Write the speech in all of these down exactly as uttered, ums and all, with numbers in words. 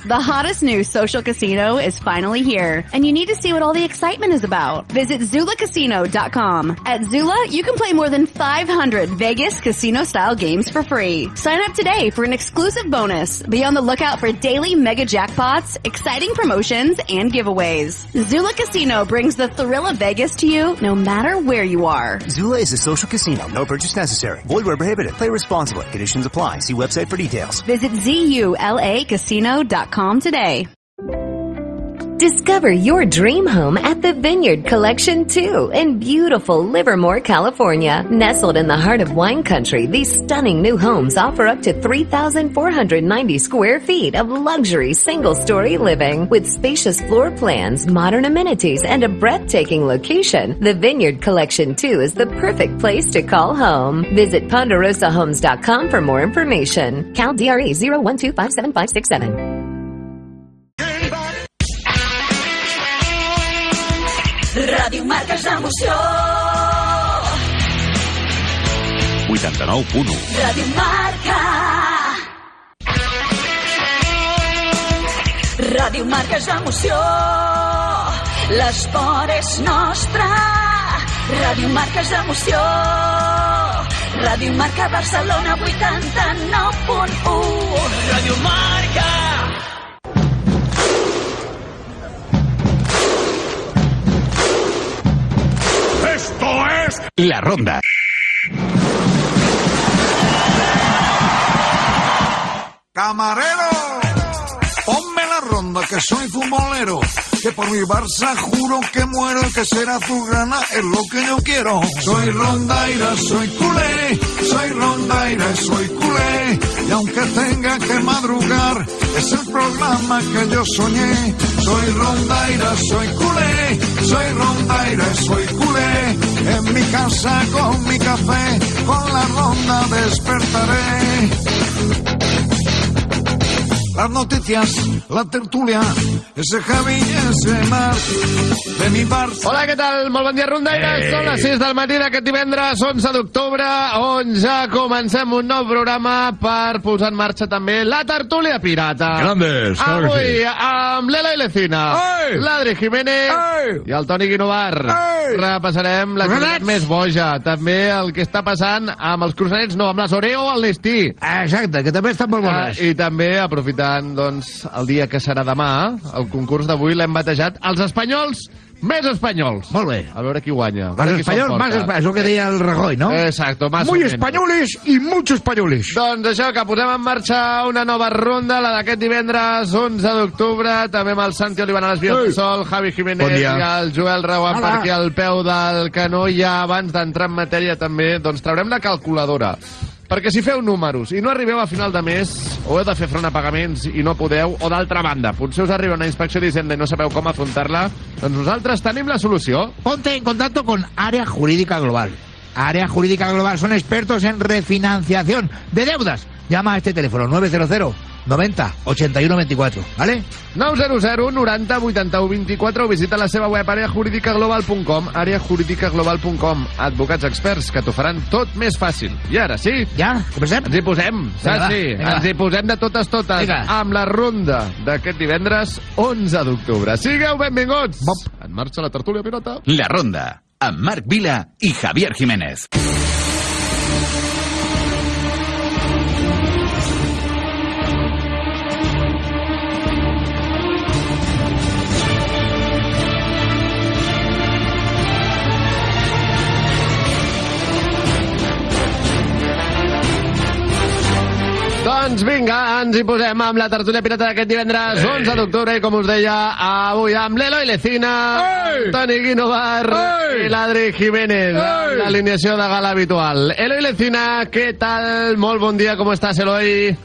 The hottest new social casino is finally here, and you need to see what all the excitement is about. Visit Zula Casino dot com. At Zula, you can play more than five hundred Vegas casino-style games for free. Sign up today for an exclusive bonus. Be on the lookout for daily mega jackpots, exciting promotions, and giveaways. Zula Casino brings the thrill of Vegas to you no matter where you are. Zula is a social casino. No purchase necessary. Void where prohibited. Play responsibly. Conditions apply. See website for details. Visit Zula Casino dot com today. Discover your dream home at the Vineyard Collection two in beautiful Livermore, California. Nestled in the heart of wine country, these stunning new homes offer up to three thousand four hundred ninety square feet of luxury single-story living. With spacious floor plans, modern amenities, and a breathtaking location, the Vineyard Collection two is the perfect place to call home. Visit Ponderosa Homes dot com for more information. Cal D R E zero one two five seven five six seven. Ràdio Marca és emoció. vuitanta-nou punt u. Ràdio Marca. Ràdio Marca és emoció. L'esport és nostre. Ràdio Marca és emoció. Ràdio Marca Barcelona vuitanta-nou punt u. Ràdio Marca. Esto es La Ronda. Camarero, ponme la ronda que soy futbolero, que por mi Barça juro que muero, que será azulgrana es lo que yo quiero. Soy rondaira, soy culé, soy rondaira, soy culé, y aunque tenga que madrugar, es el programa que yo soñé. Soy rondaira, soy culé, soy rondaira, soy culé, en mi casa con mi café, con la ronda despertaré. Las noticias, la tertulia, ese Javi y ese Marc, de mi Barça. Hola, què tal? Molt bon dia, rondaires. Són les sis del matí d'aquest divendres, onze d'octubre, on ja comencem un nou programa per posar en marxa també la tertúlia pirata. Grandes, claro que Avui, sí. amb l'Eloi Lecina, Ei! l'Adri Jiménez Ei! i el Toni Guinovar. Ei! Repassarem l'activitat més boja, també el que està passant amb els croissants, no, amb les Oreo al Nestí. Exacte, que també estan molt bones. I també, aprofitant doncs, el dia que serà demà, el concurs d'avui l'hem batejat els espanyols més espanyols. Molt bé. A veure qui guanya. Los españoles más españoles, eso que deia el Rajoy, ¿no? Exacto, más Muy o menos. españoles y muchos españoles. Doncs això, que posem en marxa una nova ronda, la d'aquest divendres, onze d'octubre, també amb el Santi Olivana, les vies del sol, Javi Jiménez Bon dia. i el Joel Rauan per aquí al peu del canó. Ja abans d'entrar en matèria també, doncs traurem la calculadora. Perquè si feu números i no arribeu a final de mes, o heu de fer front a pagaments i no podeu, o d'altra banda, potser us arriba una inspecció d'Hisenda i no sabeu com afrontar-la, doncs nosaltres tenim la solució. Ponte en contacto con Área Jurídica Global. Área Jurídica Global son expertos en refinanciación de deudas. Llama a este teléfono nueve cero cero noventa ochenta y uno veinticuatro, ¿vale? nou zero zero noranta vuitanta-u vint-i-quatre o visita la seva web area jurídica global punt com, area jurídica global punt com. Advocats experts que t'ho faran tot més fàcil. I ara sí? Ja? Comencem? Ens hi posem, Vinga, sí, vinga. ens hi posem de totes totes Vinga. amb la ronda d'aquest divendres onze d'octubre. Sigueu benvinguts! Bop. En marxa la tertúlia pirata. La Ronda, amb Marc Vila i Javier Jiménez. Doncs vinga, ens hi posem amb la tertúlia pirata d'aquest divendres onze d'octubre i com us deia, avui amb l'Eloi Lecina, Ei! Toni Guinovar Ei! i l'Adri Jiménez, Ei! l'alineació de gala habitual. Eloi Lecina, què tal? Molt bon dia, com estàs, Eloi?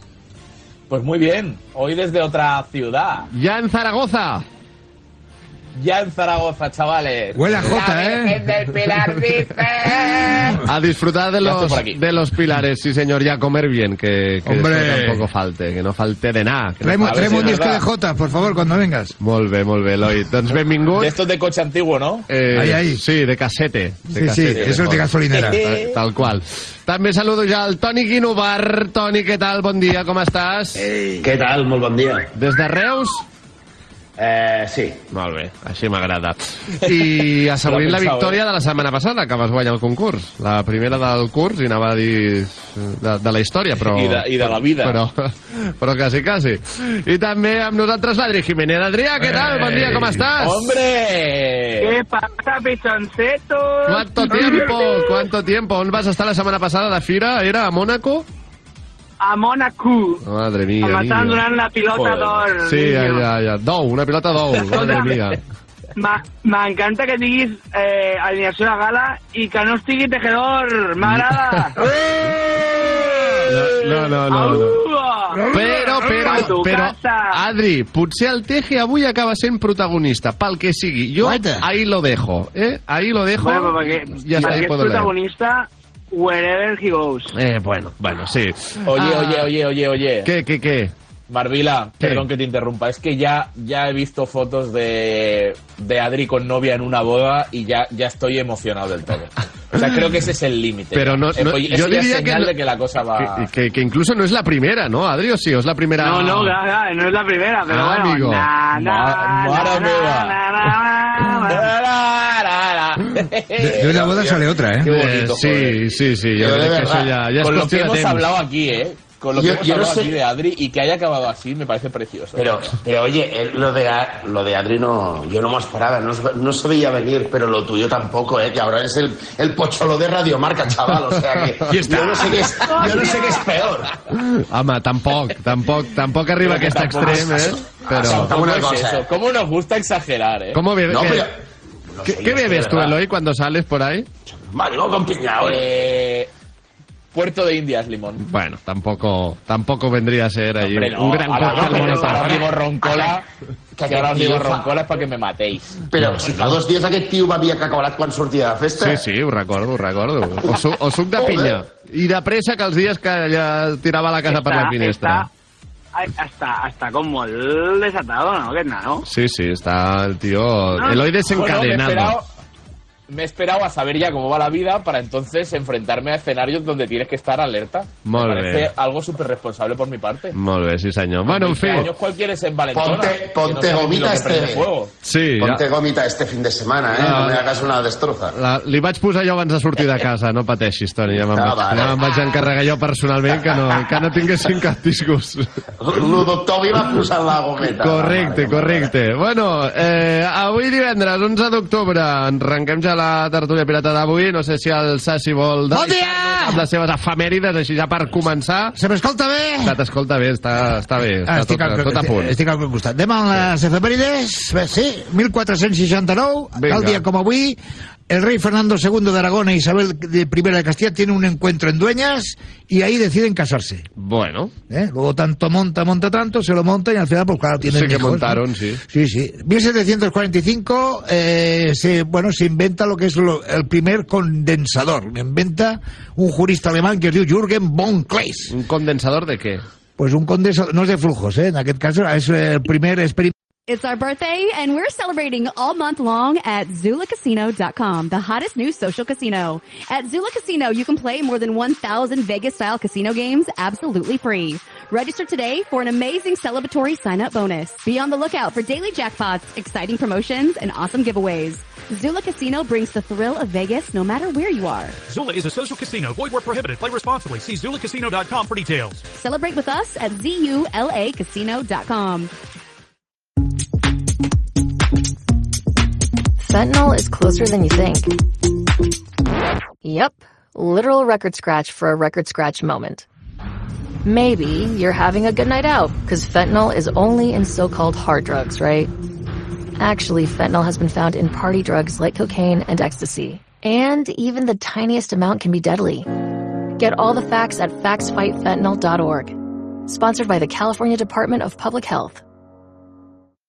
Pues muy bien, hoy desde otra ciudad. Ya en Zaragoza. ya en Zaragoza, chavales. Huele a Jota, La ¿eh? Virgen del Pilar dice... A disfrutar de Ya estoy los, por aquí. de los pilares, sí señor, y a comer bien, que, que Hombre. eso tampoco falte, que no falte de nada. Que no Traemos, A ver traemos si un es disco de verdad. Jota, por favor, cuando vengas. Molt bé, molt bé, Eloi. Doncs benvingut. De estos de coche antiguo, ¿no? Eh, Ahí, ahí. Sí, de casete. De Sí, sí, casete, eso es de gasolinera. Tal, tal qual. També saludo ja al Toni Guinovar. Toni, què tal? Bon dia, com estàs? Què tal? Molt bon dia. Des de Reus? Eh, sí. Molt bé, així m'agrada. I assaborint la pensava, victòria de la setmana passada, que vas guanyar el concurs. La primera del curs, i anava a dir de, de la història, però... I de, i de la vida. Però, però quasi, quasi. I també amb nosaltres l'Adri Jiménez. Adrià, què tal? Bon dia, com estàs? ¡Hombre! ¿Qué pasa, pichoncetos? ¿Cuánto tiempo? ¿Cuánto tiempo? On vas estar la setmana passada de fira? Era a Mónaco? A Mónaco. Madre mía, Em estan niño. donant la pilota Joder. d'or. Sí, ja, niño. ja, ja. Dou, una pilota d'ou. Madre mía. Ma- M'encanta que diguis eh, alineació de gala i que no estigui tejedor. M'agrada. No, no, no. no. Però, A però, tu però, casa. Adri, potser el Teje avui acaba sent protagonista, pel que sigui. Jo Guaita. ahí lo dejo, eh? Ahí lo dejo. Bueno, perquè, Ya está, perquè ahí és puedo leer. protagonista wherever he goes. Eh, bueno, bueno, sí. Oye, Ah, oye, oye, oye, oye. ¿Qué, qué, qué? Marvila, ¿Qué? perdón que te interrumpa, es que ya, ya he visto fotos de, de Adri con novia en una boda y ya, ya estoy emocionado del todo. O sea, creo que ese es el límite. Pero no, Eh, no- pues, yo eso ya es diría que, señal no- de que la cosa va... que, que- que incluso no es la primera, ¿no, Adri? ¿O sí? ¿O es la primera? No, no, claro, claro, no es la primera, pero Ah, bueno. amigo. Na, na, Ma- mare na, meva. na, na, na, na. De, de una boda sale otra, Qué ¿eh? bonito, Eh, sí, joder. sí, sí. Yo Pero de creo que eso verdad, ya, ya es Con lo que cuestión de hemos temps. hablado aquí, ¿eh? Con lo que Yo- hemos yo no hablado sé- aquí de Adri y que haya acabado así me parece precioso. Pero, pero oye, eh, lo de, A- lo de Adri no, yo no me esperaba, no, se- no se veía venir, pero lo tuyo tampoco, ¿eh? Que ahora es el, el pocholo de Radiomarca, chaval, o sea que yo no sé qué es, yo no sé qué es peor. Home, tampoc, tampoc, tampoc arriba a Pero que aquest tampoco extrem, es- eh? Però... ¿Cómo ¿Cómo una es cosa, eso? eh? ¿Cómo nos gusta exagerar, eh? ¿Cómo bebes? No, ¿Qué, pero... no qué- sé, qué yo es que bebes de tú, verdad- Eloy, cuando sales por ahí? Vale, no, con piñao, ¿eh? Eh, Puerto de Indias, limón. Bueno, tampoco, tampoco vendría a ser ahí Hombre, no, un gran ahora, cóctel ahora, monopatrio. ahora digo roncola, Que que ahora os digo aquest tio fa- roncola es para que me matéis. Però si fa dos dies aquest tio bevia cacaolat quan sortia de festa. Sí, sí, ho recordo, ho recordo. O, su, o suc de pinya. I de pressa que els dies que ella tirava la casa per la finestra. Està, està, està com molt desatado, no, aquest nano? Sí, sí, está el tío... Eloy Bueno, me he desencadenado. esperado, me he esperado a saber ya cómo va la vida para entonces enfrentarme a escenarios donde tienes que estar alerta. Molt me bé. parece algo súper responsable por mi parte. Molt bé, sí senyor. Bueno, en veinte fi. años cuál quieres en Valentona? Ponte, Que no ponte sabes ni gomita lo que este. prende fuego. Sí, ja. Ponte gomita este fin de semana, eh? Ah. No me hagas una destroza. La, li vaig posar jo abans de sortir de casa, no pateixis, Toni. Ja me'n Ah, vaig, vale. ja me'n vaig encarregar jo personalment que no, que no tinguessin cap disgust. El doctor li va posar la gometa. Correcte, correcte. Bueno, eh, avui divendres, onze d'octubre, arrenquem ja la tertúlia pirata d'avui. No sé si el Sassi vol Bon dia! amb les seves efemèrides, així ja per començar. Se m'escolta bé? Ja t'escolta bé, està, està bé, està Ah, tot, estic, al, tot a punt. estic al costat. Anem amb les efemèrides. Bé, sí, mil quatre-cents seixanta-nou, Vinga. tal día como avui, el rey Fernando segundo de Aragón e Isabel de Primera de Castilla tienen un encuentro en Dueñas y ahí deciden casarse. Bueno. ¿Eh? Luego tanto monta, monta tanto, se lo monta y al final, pues claro, tienen Sí que hijos, montaron, ¿no? sí. Sí, sí. mil setecientos cuarenta y cinco, eh, se, bueno, se inventa lo que es lo- el primer condensador. Lo inventa un jurista alemán que es diu Jürgen von Kleist. Un condensador de què? Pues un condensador, no es de flujos, ¿eh? En aquest cas és el primer experimento. It's our birthday, and we're celebrating all month long at Zula Casino dot com, the hottest new social casino. At Zula Casino, you can play more than one thousand Vegas-style casino games absolutely free. Register today for an amazing celebratory sign-up bonus. Be on the lookout for daily jackpots, exciting promotions, and awesome giveaways. Zula Casino brings the thrill of Vegas no matter where you are. Zula is a social casino. Void where prohibited. Play responsibly. See Zula Casino dot com for details. Celebrate with us at Z U L A Casino dot com. Fentanyl is closer than you think. Yep, literal record scratch for a record scratch moment. Maybe you're having a good night out, because fentanyl is only in so-called hard drugs, right? Actually, fentanyl has been found in party drugs like cocaine and ecstasy. And even the tiniest amount can be deadly. Get all the facts at facts fight fentanyl dot org. Sponsored by the California Department of Public Health.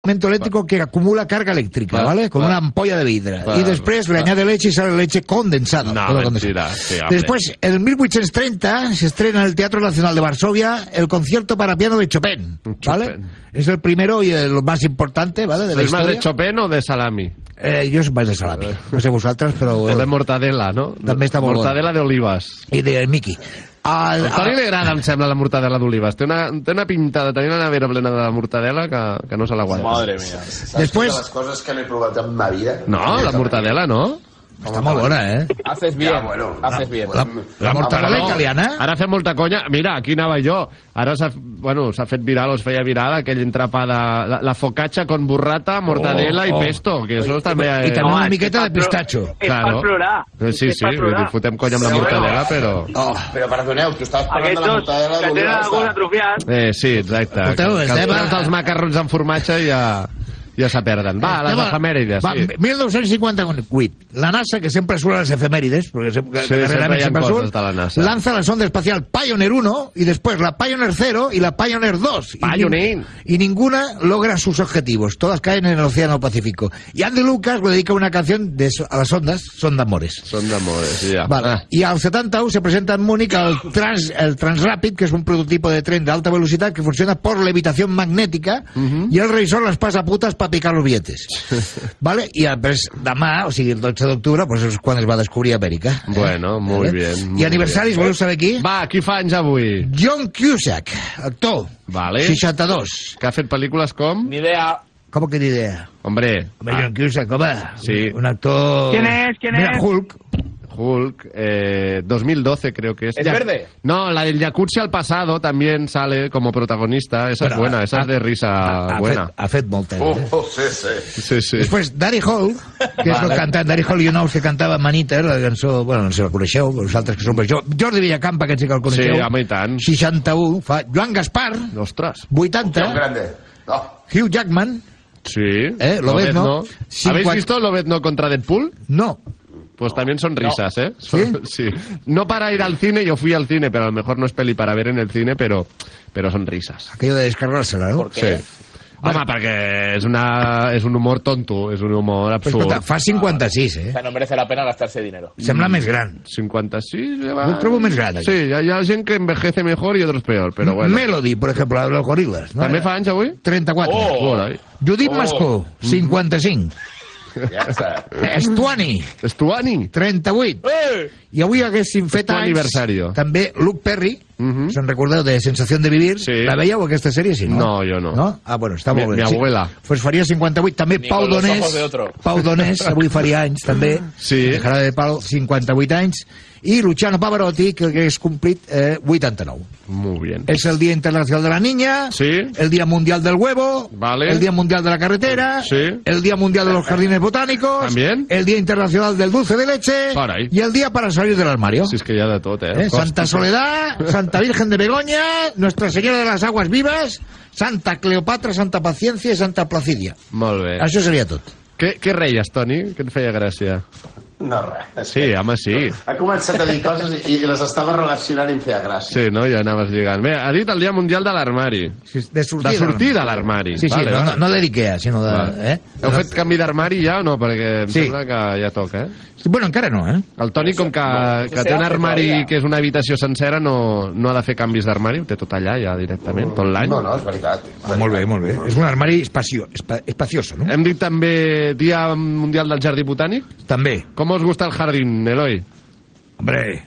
elemento eléctrico que acumula carga eléctrica, Va, ¿vale? Con va. una ampolla de vidrio. Va, Y después le va. añade leche y sale leche condensada. No, todo mentira, condensado. sí, hombre. Después, en mil ochocientos treinta, se estrena en el Teatro Nacional de Varsovia el concierto para piano de Chopin, ¿vale? Chopin. Es el primero y el más importante, ¿vale? De la ¿Es más de historia. Chopin o de salami? Eh, jo soc més de salami. No sé vosaltres, però... O de mortadela, no? També està molt Mortadela d'olives. I de Mickey. Al Toni li agrada, em sembla, la mortadela d'olives. Té una, té una pinta de tenir una nevera plena de mortadela que, que no se l'aguanta. Madre mía. Después... De las cosas que no he probado en mi vida. No, la mortadela no. Està molt bona, eh? Haces bien, Ja, bueno, haces bien. La, la mortadela no. italiana... Ara fem molta conya. Mira, aquí anava jo. Ara s'ha bueno, s'ha fet viral, o es feia viral, aquell entrepà de la, la focaccia con burrata, mortadela Oh, i oh. pesto, que això també... I també una miqueta de pistacho. És per plorar. Eh, Sí, És sí, per vull dir, plorar. fotem conya amb la mortadela, però... Oh, però perdoneu, tu estaves parlant Aquests de la dos mortadela que tenen d'oliva. el gust atrofiat. Eh, sí, exacte. Escolteu, que els estem a- preus dels macarrons amb formatge ja, ja se perden. Va, les Estem a- efemèrides, Va, sí. mil nou-cents cinquanta-vuit. La NASA, que sempre surt a les efemèrides, porque sempre, Sí, que sempre darrerament hi ha sempre coses surt, de la NASA. lanza la sonda espacial Pioneer uno y después la Pioneer cero y la Pioneer dos. Y Pioneer. nin- Y, ninguna logra sus objetivos. Todas caen en el Océano Pacífico. Y Andy Lucas le dedica una canción de eso- a las ondas, Son d'amores. Són d'amores, ja. Vale. Ah. Y al setenta se presenta en Múnich el, Trans, el Transrapid, que es un prototipo de tren de alta velocidad que funciona por levitación magnética, y el revisor las pasa putas para picar los billetes. ¿Vale? Y pues, demà, o sigui, el dotze d'octubre, pues és quan es va descobrir Amèrica. Bueno, muy ¿Vale? bien. muy I aniversaris, bien. voleu saber qui? Va, qui fa anys avui? John Cusack, actor, Vale. seixanta-dos. Que ha fet pel·lícules com? Ni idea. ¿Cómo que ni idea? Hombre, Hombre, John Cusack, home. Sí. Un actor... ¿Quién es? ¿Quién Mira, es? Hulk. Hulk, eh, dos mil doce creo que es. ¿Es Ya- verde? No, la del Jacuzzi al pasado también sale como protagonista. Esa Bueno, es buena, esa ha- es de risa Ha, ha, buena. fet, ha fet moltes. Oh, eh? oh, sí, sí. Sí, sí. Després, Daddy Hall, que és el cantant, Daddy Hall you know, que cantava Maniter, la cançó, bueno, no sé si la coneixeu, vosaltres que som per jo. Jordi Villacampa, que sí que el Sí, coneixeu. home, i tant. seixanta-u, fa Joan Gaspar, Ostres. Un vuitanta, grande. Oh, Hugh Jackman, Sí. Eh, Lobezno. Lobezno. ¿Habéis Cincuan- visto Lobezno contra Deadpool? no, Pues también son risas, ¿eh? Son- sí. No para ir al cine, yo fui al cine, pero a lo mejor no es peli para ver en el cine, pero, pero son risas. aquello de descargársela, no? ¿Por qué? Sí. Home, perquè és, una, és un humor tonto, és un humor Però, absurd. escolta, fa cinquanta-sis, O eh? sea, no merece la pena gastarse dinero. Sembla més gran. cincuenta-sis, ja Jo va... el trobo més gran, aquí. Sí, hi ha gent que envejece mejor y otros peor, pero bueno. Melody, per exemple, la de los gorilas. No? També fa anys avui? trenta-quatre. Oh. Carai. Judit Oh. Mascó, cinquanta-cinc. ja està. Estuani, Estuani. trenta-vuit. ¡Eh! I avui haguéssim fet Tu anys... aniversario. També Luke Perry, Mhm. se'n recordeu de Sensación de Vivir? Sí. La veieu, aquesta sèrie, sí, no? No, jo no. No? Ah, bueno, està Mi- molt bé. mi Sí. abuela. Pues faria cinquanta-vuit. També Ni Pau con los Donés. ojos de otro. Pau Donés, avui faria anys, també. Sí. Dejarà de Pau, cinquanta-vuit anys. I Luciano Pavarotti, que hagués complit eh, vuitanta-nou. Muy bien. Es el Día Internacional de la Niña, Sí. el Día Mundial del Huevo, Vale. el Día Mundial de la Carretera, Sí. el Día Mundial de los Jardines Botánicos, También. el Día Internacional del Dulce de Leche Caray. y el Día para salir del armario. Si és que hi ha de tot, eh? ¿Eh? Santa Soledad, Santa Virgen de Begoña, Nuestra Señora de las Aguas Vivas, Santa Cleopatra, Santa Paciencia i Santa Placidia. Molt bé. Això seria tot. Què, què reies, Toni? Què et feia gràcia? No, res. Sí, home, sí. Ha començat a dir coses i, i les estava relacionant i em feia gràcia. Sí, no? Ja anaves lligant. Bé, ha dit el Dia Mundial de l'Armari. De sortir, De sortir de l'armari. Sí, sí, Vale, no, vale. no, no de l'Ikea, sinó de... Vale. Eh? Heu fet canvi d'armari ja o no? Perquè em Sí. sembla que ja toca, eh? Bueno, encara no, eh? El Toni, com que, no, que se té un hace armari todavía. que és una habitació sencera, no, no ha de fer canvis d'armari, ho té tot allà ja directament, tot l'any. No, no, és veritat. Ah, molt bé, molt bé. És un armari espacio, espa, espacioso, no? Hem dit també Dia Mundial del Jardí Botànic. També. Com us gusta el jardín, Eloi? Hombre.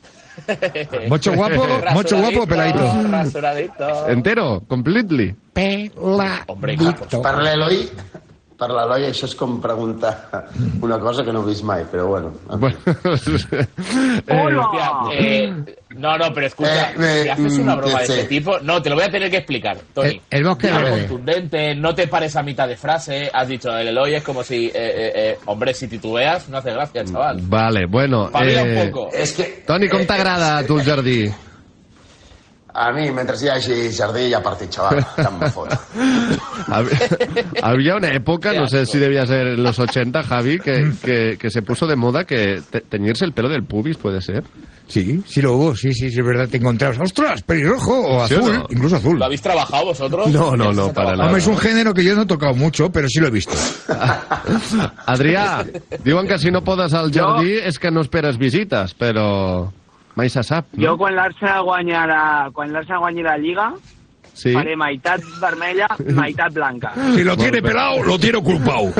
Mucho guapo, mucho guapo, peladito. Rasuradito. Entero, completely. Hombre, hija, Per l'Eloi, per l'Eloi això és com preguntar una cosa que no he vist mai, però bueno. Bueno, eh, Hostia, eh, no, no, pero escucha, Eh, eh, si haces una mm, broma de sí. este tipo, no, te lo voy a tener que explicar, Tony. El- el bosque Algo verde. contundente, no te pares a mitad de frase, has dicho, el Eloy es como si, eh, eh, eh, hombre, si titubeas, no hace gracia, chaval. vale, bueno. Pavila eh, un poco. És que... Toni, com t'agrada a tu el jardí? A mi, mentre hi hagi jardí, ja partit, xaval. Que em fot. Hab- Había una época, no sé si debía ser en los ochenta, Javi, que, que, que se puso de moda que te- teñirse el pelo del pubis, ¿puede ser? Sí, sí lo hubo, sí, sí, sí, es verdad, te encontrabas, ostras, pelirrojo o ¿Sí azul, o no? incluso azul. ¿Lo habéis trabajado vosotros? No, no, no, para nada. Home, és un género que jo no he tocat mucho, però sí lo he visto. Adrià, diuen que si no podes al jardí és que no esperes visites, però mai se sap. Jo No? quan l'Arsenal guanyarà, quan l'Arsenal guanyi la Lliga, Sí. faré meitat vermella, meitat blanca. Si lo tiene pelado, lo tiene culpado.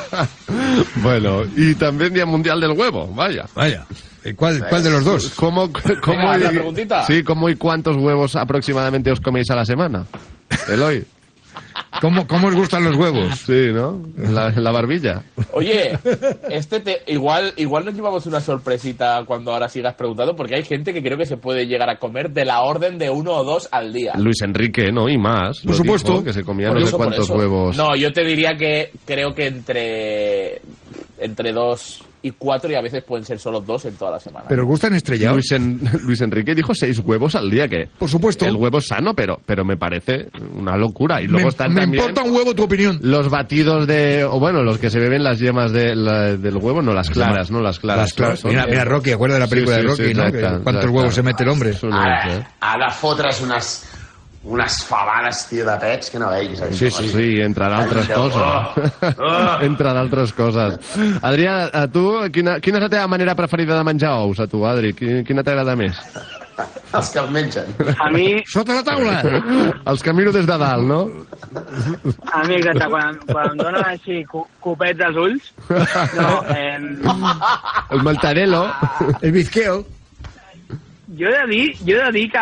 Bueno, y también Día Mundial del Huevo, vaya. Vaya. ¿Cuál, cuál de los dos? ¿Cómo, cómo Venga, y, la preguntita. sí, ¿cómo y cuántos huevos aproximadamente os coméis a la semana? Eloy. ¿Cómo, ¿Cómo os gustan los huevos? Sí, ¿no? La, la barbilla. Oye, este te, igual, igual nos llevamos una sorpresita cuando ahora sigas preguntando, porque hay gente que creo que se puede llegar a comer de la orden de uno o dos al día. Luis Enrique, ¿no? Y más. Por lo supuesto. dijo, que se comía Por no sé eso, por cuántos eso. huevos. No, yo te diría que creo que entre, entre dos y cuatro, y a veces pueden ser solo dos en toda la semana. ¿Pero os gustan estrellados? Luis, en- Luis Enrique dijo seis huevos al día, que Por supuesto. el huevo es sano, pero, pero me parece una locura. Y luego me están me también importa un huevo tu opinión. los batidos de, o bueno, los que se beben las yemas de, la- del huevo, no las claras, no las claras. Las claras. Son- Mira, mira Rocky, acuerda de la película Sí, sí, de Rocky, sí, ¿no? exacte, Que ¿Cuántos exacte. huevos se mete el hombre? Són uns, eh? Ara, ha de fotre's unes, unes fabades, tio, de pets que no veiguis. eh? Sí, sí, sí, entre d'altres Ai, coses. oh. entre d'altres coses. Adrià, a tu, quina, quina és la teva manera preferida de menjar ous, a tu, Adri? Quina, quina t'agrada més? Els que els mengen. A mi, Sota la taula! Els que miro des de dalt, no? a mi exacte, quan, quan em donen així cu- copets als ulls, no, eh, El maltarelo. El bizqueo. jo he de dir, jo he de dir que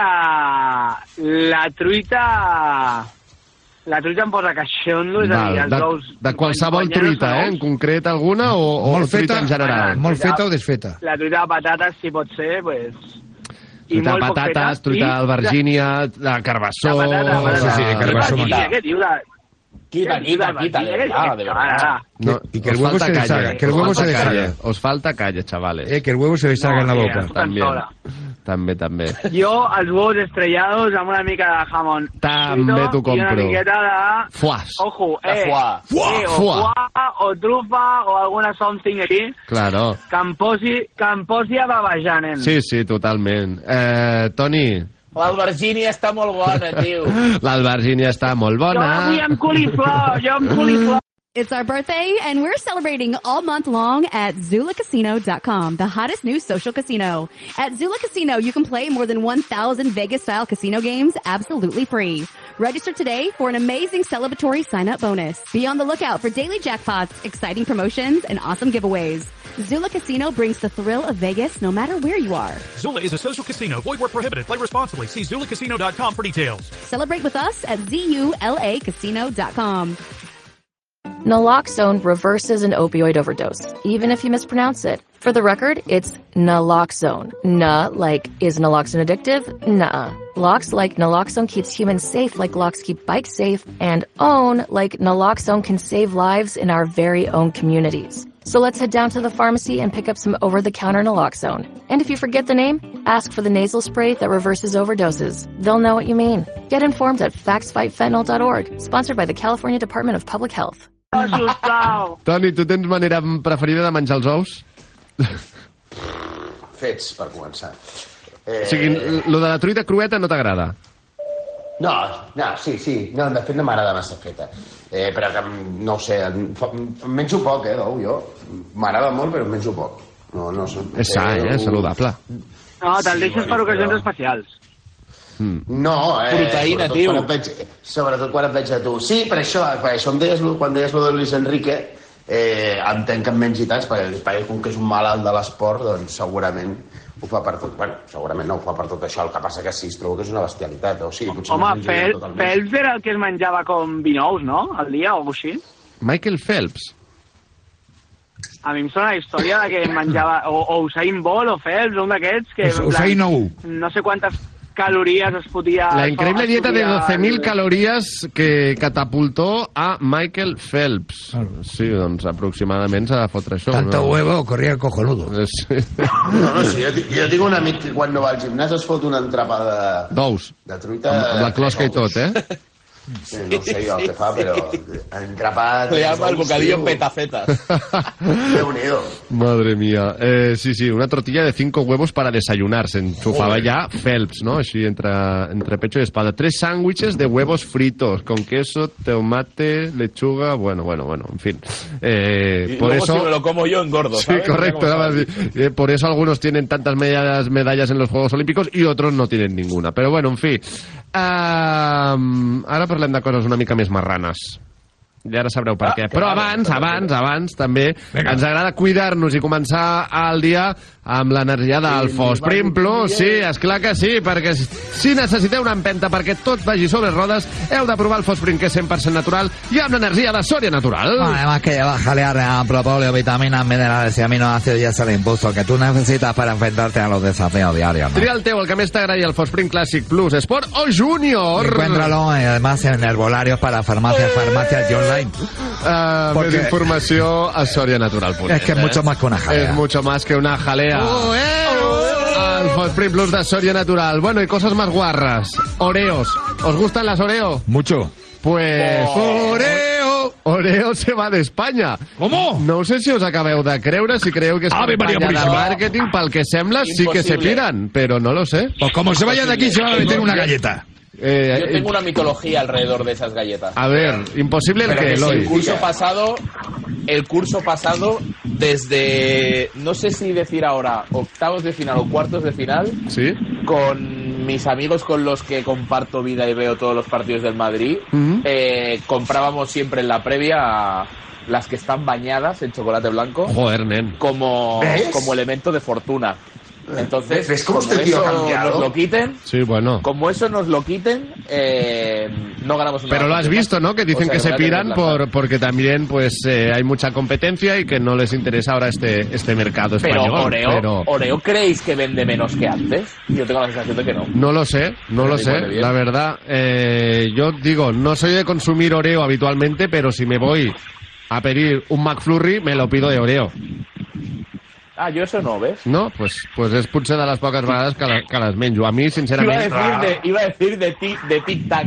la truita... La truita em posa caixondo, és a dir, Val, els de, ous... de qualsevol quan ja no truita, són eh? ous, En concret alguna o, o Molt truita feta, en general? molt feta o desfeta? La truita de patates, si pot ser, pues... i Truita de molt poc patates, feta, truita i d'albergínia, de carbassó... De patata, de patata. Sí, sí, de carbassó. Quita, quita, què diu? De... Quita, quita, quita, de verdad, de verdad. No, Y que el os huevo falta se calle, deshaga, que el os huevo falta se deshaga. calle, Os falta calle, chavales. Eh, que el huevo se deshaga en la No, boca. mira. También, sola. també, també. Jo, els huevos estrellados amb una mica de jamón També frito t'ho i una compro. miqueta de... Fuas. Ojo, De eh. foie. Sí, o Foie. foie, o trufa, o alguna something aquí, Claro. que em posi, que em posi a babejar, nen. Sí, sí, totalment. Eh, Toni, L'albergínia està molt bona, tio. l'albergínia està molt Jo bona. avui amb coliflor, jo amb coliflor. It's our birthday, and we're celebrating all month long at Zula Casino dot com, the hottest new social casino. At Zula Casino, you can play more than one thousand Vegas-style casino games absolutely free. Register today for an amazing celebratory sign-up bonus. Be on the lookout for daily jackpots, exciting promotions, and awesome giveaways. Zula Casino brings the thrill of Vegas no matter where you are. Zula is a social casino. Void where prohibited. Play responsibly. See Zula Casino dot com for details. Celebrate with us at Z U L A Casino dot com. Naloxone reverses an opioid overdose, even if you mispronounce it. For the record, it's naloxone. Na, like, is naloxone addictive? Nuh-uh. Lox, like naloxone keeps humans safe like locks keep bikes safe, and own, like naloxone can save lives in our very own communities. So let's head down to the pharmacy and pick up some over-the-counter naloxone. And if you forget the name, ask for the nasal spray that reverses overdoses. They'll know what you mean. Get informed at facts fight fentanyl dot org, sponsored by the California Department of Public Health. Sisplau. Toni, tu tens manera preferida de menjar els ous? Fets, per començar. Eh, O sigui, lo de la truita crueta no t'agrada? No, no, sí, sí. No, de fet no m'agrada massa feta. Eh, però que, no ho sé, em, fa- em menjo poc, eh, d'ou, jo. M'agrada molt, però em menjo poc. No, no, no, És sa, eh? És saludable. No, te'l deixes per bueno, ocasions però- especials. No, eh, Proteïna, sobretot tio. Quan et veig, sobretot quan et veig a tu. Sí, per això, per això em deies, quan deies lo de Luis Enrique, eh, entenc que em mengi tants, perquè, perquè com que és un malalt de l'esport, doncs segurament ho fa per tot. Bueno, segurament no ho fa per tot això, el que passa que sí, es trobo que és una bestialitat. O sigui, potser Home, no menjaria Fel, tot el mes. Phelps era el que es menjava com vint ous, no? Al dia o alguna cosa així. Michael Phelps. A mi em sona la història de que menjava o, o Usain Bolt o Phelps, un d'aquests que... Us- en plan, Usain Ou. No sé quantes calories es fotia... La increíble es dieta de fotia doce mil el- calorías que catapultó a Michael Phelps. Sí, doncs aproximadament s'ha de fotre això. Tanto no? huevo, corría el cojonudo. Sí. No, no, sí, jo, ti- jo tinc un amic que quan no va al gimnàs es fot una entrapada D'ous. de truita... Amb, amb la closca i tot, eh? Sí, no sé jo el que fa, però engrapat... Le llama el bocadillo petacetas. Déu-n'hi-do. Madre mía. Eh, sí, sí, una tortilla de cinco huevos para desayunar. Se enchufaba ya Phelps, ¿no? Así entre, entre pecho y espada. Tres sándwiches de huevos fritos con queso, tomate, lechuga... Bueno, bueno, bueno, en fin. Eh, Y por luego eso... si me lo como yo engordo, Sí, ¿sabes? correcto. Nada más. Eh, por eso algunos tienen tantas medallas, medallas en los Juegos Olímpicos y otros no tienen ninguna. Pero bueno, en fi. Um, ara parlem de coses una mica més marranes. I ara sabreu per Ah, què. que Però raro, abans, però abans, que- abans, també Vinga. ens agrada cuidar-nos i començar el dia amb l'energia del Fosprin Plus. Sí, esclar que sí, perquè si necessiteu una empenta perquè tot vagi sobre rodes, heu de provar el Fosprin, que és cent per cent natural i amb l'energia de Soria Natural. Además que lleva jalea, propóleo, vitaminas, minerales y aminoácidos y es el impulso que tú necesitas para enfrentarte a los desafíos diarios, ¿no? Tria el teu, el que més t'agradi, el Fosprin Classic Plus, Sport o Junior. Encuéntralo eh, además en herbolarios para farmacias, farmacias y online. Uh, Porque- Més informació a sorianatural punt net. Es que es mucho más que una jalea. Es mucho más que una jalea. El Fosprin Plus de Soria Natural. Bueno, y cosas más guarras. Oreos. ¿Os gustan las Oreo? Mucho. Pues... Oh. Oreo! Oreo se va de España. ¿Cómo? No sé si us acabeu de creure, si creu que és Ave María campanya de Purísima. màrqueting, pel que sembla sí que se Imposible. piran, pero no lo sé. Pues como se vaya de aquí, se va a meter una galleta. Eh, Yo eh, tengo una mitología alrededor de esas galletas. A ver, imposible el Pero que, que sí, Eloy. El curso pasado, el curso pasado, desde, no sé si decir ahora, octavos de final o cuartos de final, ¿Sí? con mis amigos con los que comparto vida y veo todos los partidos del Madrid, Ujú. eh, comprábamos siempre en la previa las que están bañadas en chocolate blanco Joder, nen. como, ¿Ves? como elemento de fortuna. Entonces, ¿Ves cómo como este tío ha eso cambiado? nos lo quiten, Sí, bueno. como eso nos lo quiten, eh, no ganamos una. Pero lo has visto, ¿no? Que dicen O sea, que se me voy a piran tener por, porque también pues eh, hay mucha competencia y que no les interesa ahora este, este mercado Pero español. Oreo, Pero Oreo, ¿creéis que vende menos que antes? Yo tengo la sensación de que no. no lo sé, no Pero lo igual sé, de bien. la verdad. Eh, yo digo, no soy de consumir Oreo habitualmente, pero si me voy a pedir un McFlurry, me lo pido de Oreo. Ah, yo eso no, ¿ves? No? Pues, pues és potser de les poques vegades que, la, que les menjo. A mi, Iba a sincerament... decir de, iba a decir de, ti, de Tic Tac.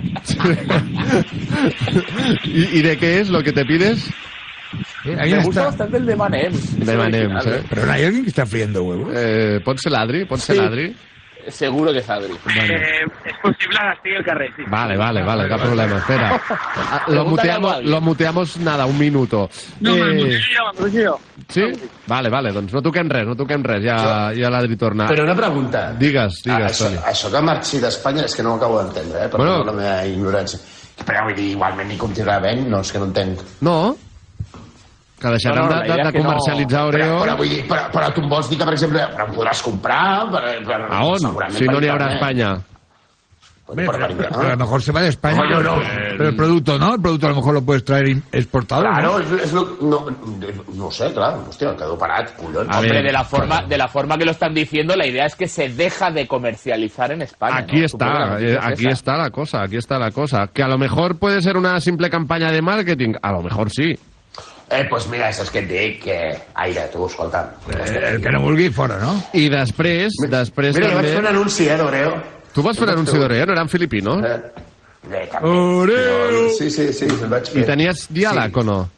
¿Y, ¿Y de qué es lo que te pides? Eh, Me alguien gusta está... bastante el de Manems. De Manems, eh? Pero no hay alguien que está friendo huevos. Eh, pot ser l'Adri? Pot ser Sí. l'Adri? Seguro que es Adri. Eh, es posible que estigui al carrer, sí. Vale, vale, vale, cap problema. Espera. Ah, Lo Pregúntale muteamos, algo a alguien. lo muteamos nada, un minuto. No, Eh, me'l muteo jo, me'l muteo jo. Sí? Vale, vale, doncs no toquem res, no toquem res, ja, ja l'Adri torna. Però una pregunta. Digues, Ah, digues, això, Toni. això que marxi d'Espanya és que no ho acabo d'entendre, eh? Per Bueno. bueno. la meva ignorància. Però vull dir, igualment ni continuarà ben, no, és que no entenc. No? Que deixarem No, no, de, la de, idea de és que no- comercialitzar Però, Oreo... però, vull dir, però, però tu em vols dir que, per exemple, però em podràs comprar? Per, per, A on? segurament Si no per n'hi haurà a internet. Espanya. Pues por internet, Pero a lo ¿no? mejor se va de España. Coño, no. Pero el producto no, el producto a lo mejor lo puedes traer in- exportado. Claro, ¿no? és, és lo, no, no ho sé, clar. Hòstia, em quedo parat, collons. A Hombre, ver, de la forma, de la forma que lo están diciendo, la idea es que se deja de comercializar en España. Aquí ¿no? Supongo que está, la eh, noticia es aquí esa. está la cosa, aquí está la cosa. Que a lo mejor puede ser una simple campaña de marketing, a lo mejor sí. Eh, pues mira, saps què et dic? Que... Aire, tu, escolta. Eh, el que no vulgui fora, no? I després, després Mira, jo vaig també... fer un anunci, eh, d'Oreo. Tu vas fer un anunci d'Oreo, no eren filipinos? Eh, eh, també. Oreo! Però- Sí, sí, sí, el vaig fer. I tenies diàleg Sí. o no?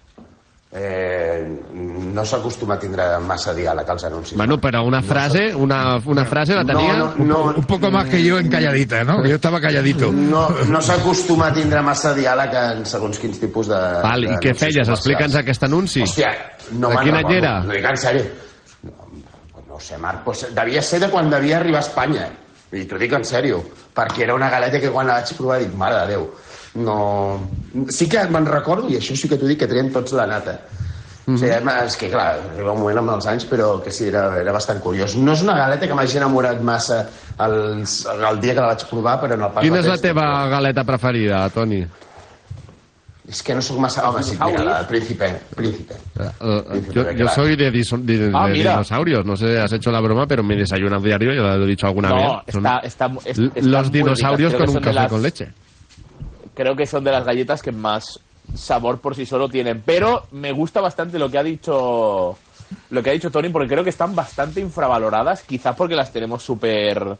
Eh, no s'acostuma a tindre massa diàleg als anuncis. Bueno, però una frase, una, una frase la tenia... No, no, no, Un poco más que yo en calladita, ¿no? Que yo estaba calladito. no, no s'acostuma a tindre massa diàleg en segons quins tipus de... Val, i què d'anuncis feies? comercials. Explica'ns aquest anunci. Hòstia, no De me'n quin any recordo. era? No dic en sèrio. No, no ho sé, Marc, pues devia ser de quan devia arribar a Espanya. I t'ho dic en sèrio, perquè era una galeta que quan la vaig provar dic, mare de Déu. No... Sí que me'n recordo, i això sí que t'ho dic, que tenien tots la nata. Mm -hmm. O sigui, és que, clar, arriba un moment amb els anys, però que sí, era, era bastant curiós. No és una galeta que m'hagi enamorat massa els, el dia que la vaig provar, però en el pas Quina del és la temps, teva galeta preferida, Toni? És que no sóc massa... Home, sí, mira, la Príncipe. Príncipe. Uh, yo, yo soy de, diso- de- de- Ah, de mira. dinosaurios, no sé, has hecho la broma, pero me desayuno a diario, ya lo he dicho alguna No, vez. Son está, está, es- l- están los muy dinosaurios ricas. Creo con que un son de café las- con leche. Creo que son de las galletas que más sabor por sí solo tienen. Pero me gusta bastante lo que ha dicho lo que ha dicho Tony, porque creo que están bastante infravaloradas, quizás porque las tenemos súper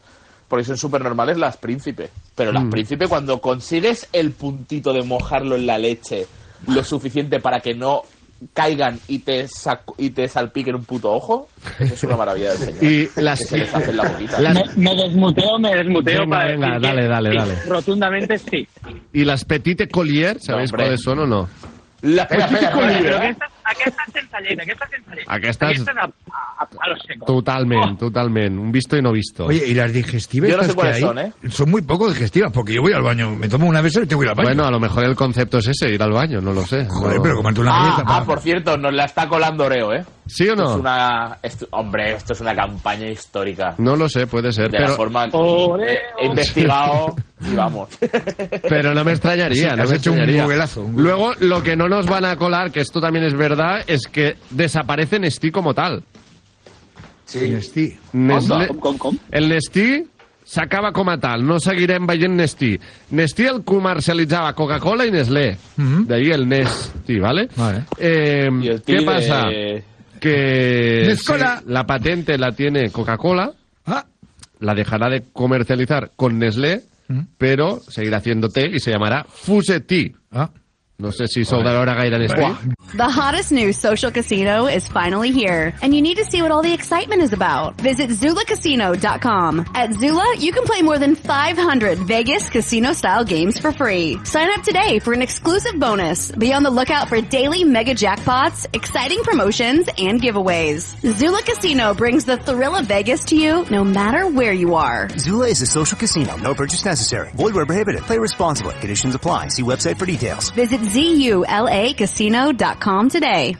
porque son súper normales las Príncipe. Pero las Mm. Príncipe, cuando consigues el puntito de mojarlo en la leche lo suficiente para que no caigan y te sac- y te salpiquen un puto ojo, eso es una maravilla del señor. Y las- que se les hace en la boquita. las- Me, me desmuteo, me desmuteo Venga, para venga, decir dale, que dale, sí, dale. rotundamente sí. ¿Y las Petite Collier, sabéis No, hombre. cuáles son o no? Las Espera, Petite espera, Collier, Però eh? aquestes, aquestes sense llet, aquestes sense llet. Aquestes- Aquestes a, a, a lo seco. Totalment, totalment. Un visto y no visto. Oye, y las digestivas Yo no sé estas que cuáles hay son, ¿eh? son muy poco digestivas, porque yo voy al baño, me tomo una vez y tengo que ir al baño. Bueno, a lo mejor el concepto es ese, ir al baño, no lo sé. Joder, No- pero comerte una Ah, galleta ah, para... por cierto, nos la está colando Oreo, ¿eh? ¿Sí o Esto es no? una... esto- hombre, esto es una campaña histórica. No lo sé, puede ser, De la pero, forma que Oreo. he, he investigado y vamos. pero no me extrañaría. Has no me hecho un extrañaría. googleazo, un Luego, lo que no nos van a colar, que esto también es verdad, es que desaparece Nestí como tal. Sí. Nestí. Nestlé, Com, com, com? el Nestí s'acaba com a tal, no seguirem veient Nestí. Nestí el comercialitzava Coca-Cola i Nestlé, Mhm. de ahí el Nestí, ¿vale? Vale. Eh, Y el ¿Qué tío pasa? de- Que Nescola. sí, la patente la tiene Coca-Cola, Ah, la dejará de comercializar con Nestlé, Mhm. pero seguirá haciendo té y se llamará Fusetí. ah. No sé si sou de veure gaire Nestí. The hottest new social casino is finally here, and you need to see what all the excitement is about. Visit Zula Casino dot com. At Zula, you can play more than five hundred Vegas casino-style games for free. Sign up today for an exclusive bonus. Be on the lookout for daily mega jackpots, exciting promotions, and giveaways. Zula Casino brings the thrill of Vegas to you no matter where you are. Zula is a social casino. No purchase necessary. Void where prohibited. Play responsibly. Conditions apply. See website for details. Visit Zula Casino dot com today.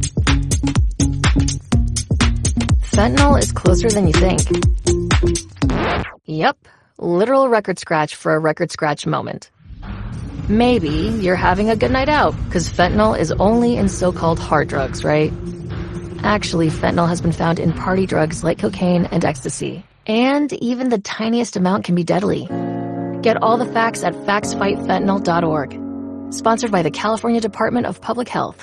Fentanyl is closer than you think. Yep, literal record scratch for a record scratch moment. Maybe you're having a good night out, because fentanyl is only in so-called hard drugs, right? Actually, fentanyl has been found in party drugs like cocaine and ecstasy. And even the tiniest amount can be deadly. Get all the facts at facts fight fentanyl dot org. Sponsored by the California Department of Public Health.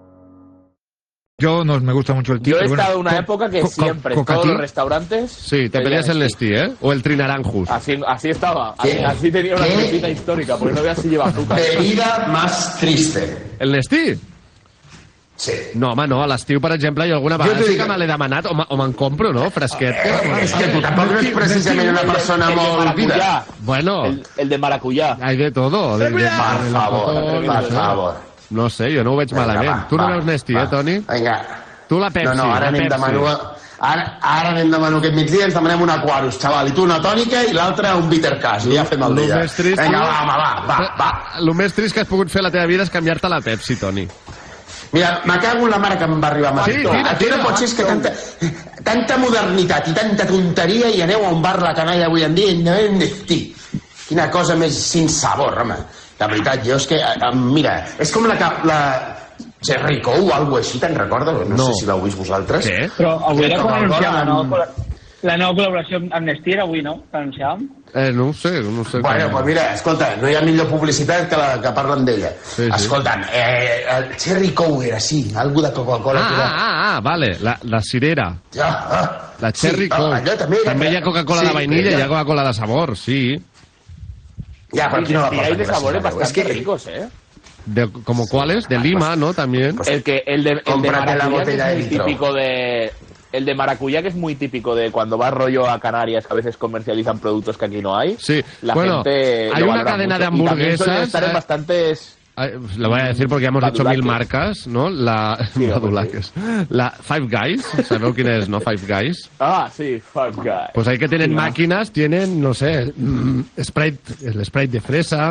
Yo no me gusta mucho el tío. Yo he pero bueno, estado en una co- época que co- siempre, en co- todos Coca-Tea. los restaurantes... Sí, te pedían pedías el Nestí. Nestí, ¿eh? O el Trinaranjus. Así, así estaba. Así, ¿Qué? así tenía una ¿Qué? receta histórica, porque no veas si lleva azúcar. Bebida más triste. El Nestí? Sí. No, home, no. A l'estiu, per exemple, jo alguna Jo vegada t'ho sí dic- que me l'he demanat, o me- o me'n compro, no? Fresquet. És que tu tampoc no ets precisament una persona El de molt maracuyá. vida. Bueno, El, el de maracuyá. hay de todo. De, de, Per de favor, melocotón, per no sé. favor. No sé, jo no ho veig Vinga, malament. va, Tu no va, veus Nestí, va. eh, Toni? Vinga. Tu la Pepsi. No, no, ara la anem de Pepsi. menú... Ara, ara anem de menú aquest migdia, ens demanem un Aquarius, xaval, i tu una tònica i l'altre un bitter cash, i ja fem el Lo dia. més trist... Vinga, va, home, va, va, va. El més trist que has pogut fer a la teva vida és canviar-te la Pepsi, Toni. Mira, me cago en la mare que em va arribar a Madrid. Sí, tira, Aquí tira. no pot ser és que tanta, tanta modernitat i tanta tonteria i aneu a un bar la canalla avui en dia i no hem Nestí. Quina cosa més sin sabor, home. De veritat, jo és que... eh, Mira, és com la... ca- la Cherry Coke o alguna així, te'n recordes? No, No. sé si l'heu vist vosaltres. Què? Però avui era quan Coca-Cola anunciàvem la nova, amb- col·la- la nova col·laboració amb Amnesty, era avui, no? Que anunciàvem. Eh, no ho sé, no ho sé. Bueno, com- pues mira, escolta, no hi ha millor publicitat que la que parlen d'ella. Sí, sí. Escolta'm, eh, el Cherry Coke era així, algú de Coca-Cola. Ah, que era... ah, ah, ah, vale. La, la cirera. Ja, ah. La Cherry Sí, Coke. ah, allò també era- També hi ha Coca-Cola Sí, de vainilla ja. i hi ha Coca-Cola de sabor, sí. Ja, però aquí no la Y hay porten, de sabores gràcies a Déu. bastante És que... ricos, ¿eh? De, ¿Como cuáles? De Lima, ¿no? También. El que el de, el de Cómprate la maracuyá, que botella es de muy litro. típico de el de maracuyá, que es muy típico de cuando vas rollo a Canarias, que a veces comercializan productos que aquí no hay. Sí. La Bueno, gente hay lo una valora cadena de mucho. Y también suelen hamburguesas, estar en eh, bastantes... Ay, lo voy a decir porque ya hemos dicho Badulaques. mil marcas, ¿no? La, Sí, Badulaques. La Five Guys, ¿sabéis quién es, no? Five Guys. Ah, sí, Five Guys. Pues ahí que tienen Sí, va. máquinas, tienen, no sé, mm, Sprite, el Sprite de fresa.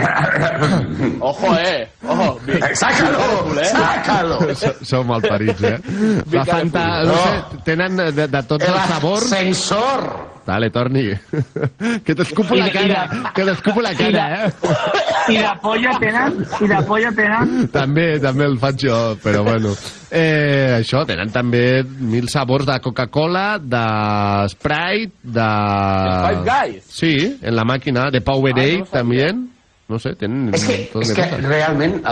Ojo, eh. Ojo. Big- Sácalo, Big- eh. sácalo. So- Sou malparits, eh? La Big Fanta, Carrefour. no sé, tenen de, de tots El els sabors. ascensor. Dale, Torni. Que t'escupo la cara, que t'escupo la cara, eh? I de polla tenen, i de polla tenen... També, també el faig jo, però bueno. Eh, això, tenen també mil sabors de Coca-Cola, de Sprite, de... Five Guys. Sí, en la màquina, de Powerade Ah, no lo sabía. també. No sé, tenen... És que, tot és de que coses. realment el,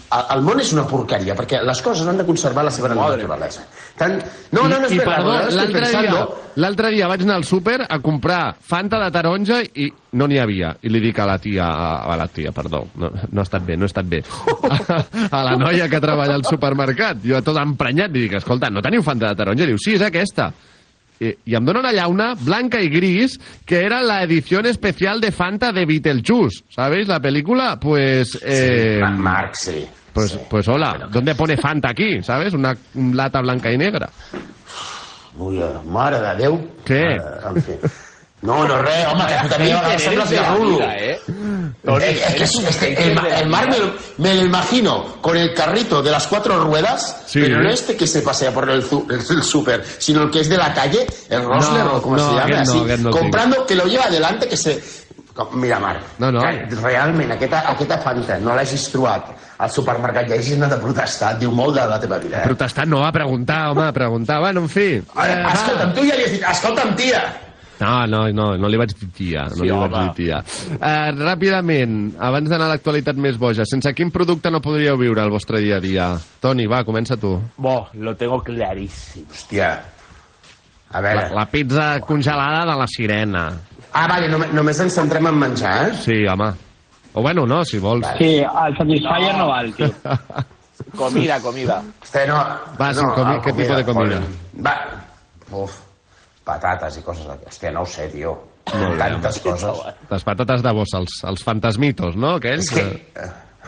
el món és una porqueria, perquè les coses han de conservar la seva naturalesa. Tant... No, no, no, I, i espera, perdó, no, l'altre pensando... dia, l'altre dia vaig anar al súper a comprar Fanta de taronja i no n'hi havia. I li dic a la tia, a, a la tia, perdó, no, no ha estat bé, no ha estat bé. A, a la noia que treballa al supermercat. Jo tot emprenyat, li dic, escolta, no teniu Fanta de taronja? Diu, sí, és aquesta. I, i em dona una llauna blanca y gris que era la edición especial de Fanta de Beetlejuice. ¿Sabéis la película? Pues... Eh, sí, Marc, sí. Pues, sí. pues hola, ¿dónde pone Fanta aquí? ¿Sabes? Una lata blanca y negra. Ui, mare de Déu. Què? En fi. No, no, res, home, que tu també a sembles de rulo. Eh? Eh, es que, es, es que el, el Marc me, me lo imagino con el carrito de las cuatro ruedas, sí, pero no este que se pasea por el, el, el súper, sino el que es de la calle, el Rosler, no, o como no, se llama, así, no, no comprando, tinc. Que lo lleva adelante, que se... Mira, Marc, no, no. realment aquesta, aquesta Fanta no l'hagis trobat al supermercat i hagis anat a protestar, diu molt de la teva vida. Eh? Protestar no, a preguntar, home, a preguntar. Bueno, en fi... Eh, escolta'm, tu ja li has dit, escolta'm, tia! No, no, no, no li vaig dir tia, no sí, li vaig dir tia. Uh, ràpidament, abans d'anar a l'actualitat més boja, sense quin producte no podríeu viure el vostre dia a dia? Toni, va, comença tu. Bo, lo tengo claríssim. Hòstia, a veure... La, la pizza congelada de la sirena. Ah, vale, només, només ens centrem en menjar, eh? Sí, home. O bueno, no, si vols. Sí, el Satisfyer no, no val, tio. Comida, comida. Este no... Va, no, comi què tipus de comida? Va, uf, patates i coses d'aquestes. Hòstia, no ho sé, tio. No, tantes no, coses. Les patates de bossa, els, els fantasmitos, no? Aquells? És que...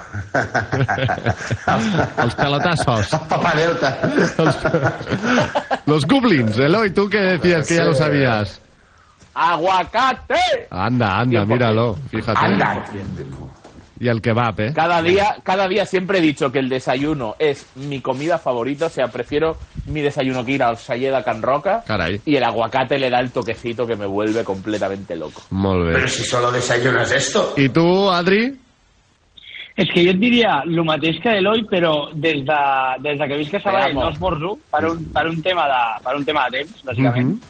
Els pelotazos. El papadelta. Los goblins, Eloi, tú que decías que ya lo sabías. ¡Aguacate! Anda, anda, míralo, fíjate. Anda. Y el kebab, ¿eh? Cada día, cada día siempre he dicho que el desayuno es mi comida favorita, o sea, prefiero mi desayuno que ir al Salleda Can Roca. Caray. Y el aguacate le da el toquecito que me vuelve completamente loco. Molt bé. Pero si solo desayunas esto. ¿Y tú, Adri? És que jo et diria el mateix que Eloi, però des de, des de que visc a Sabadell no esmorzo per un, per un, tema, de, per un tema de temps, bàsicament. Mm -hmm.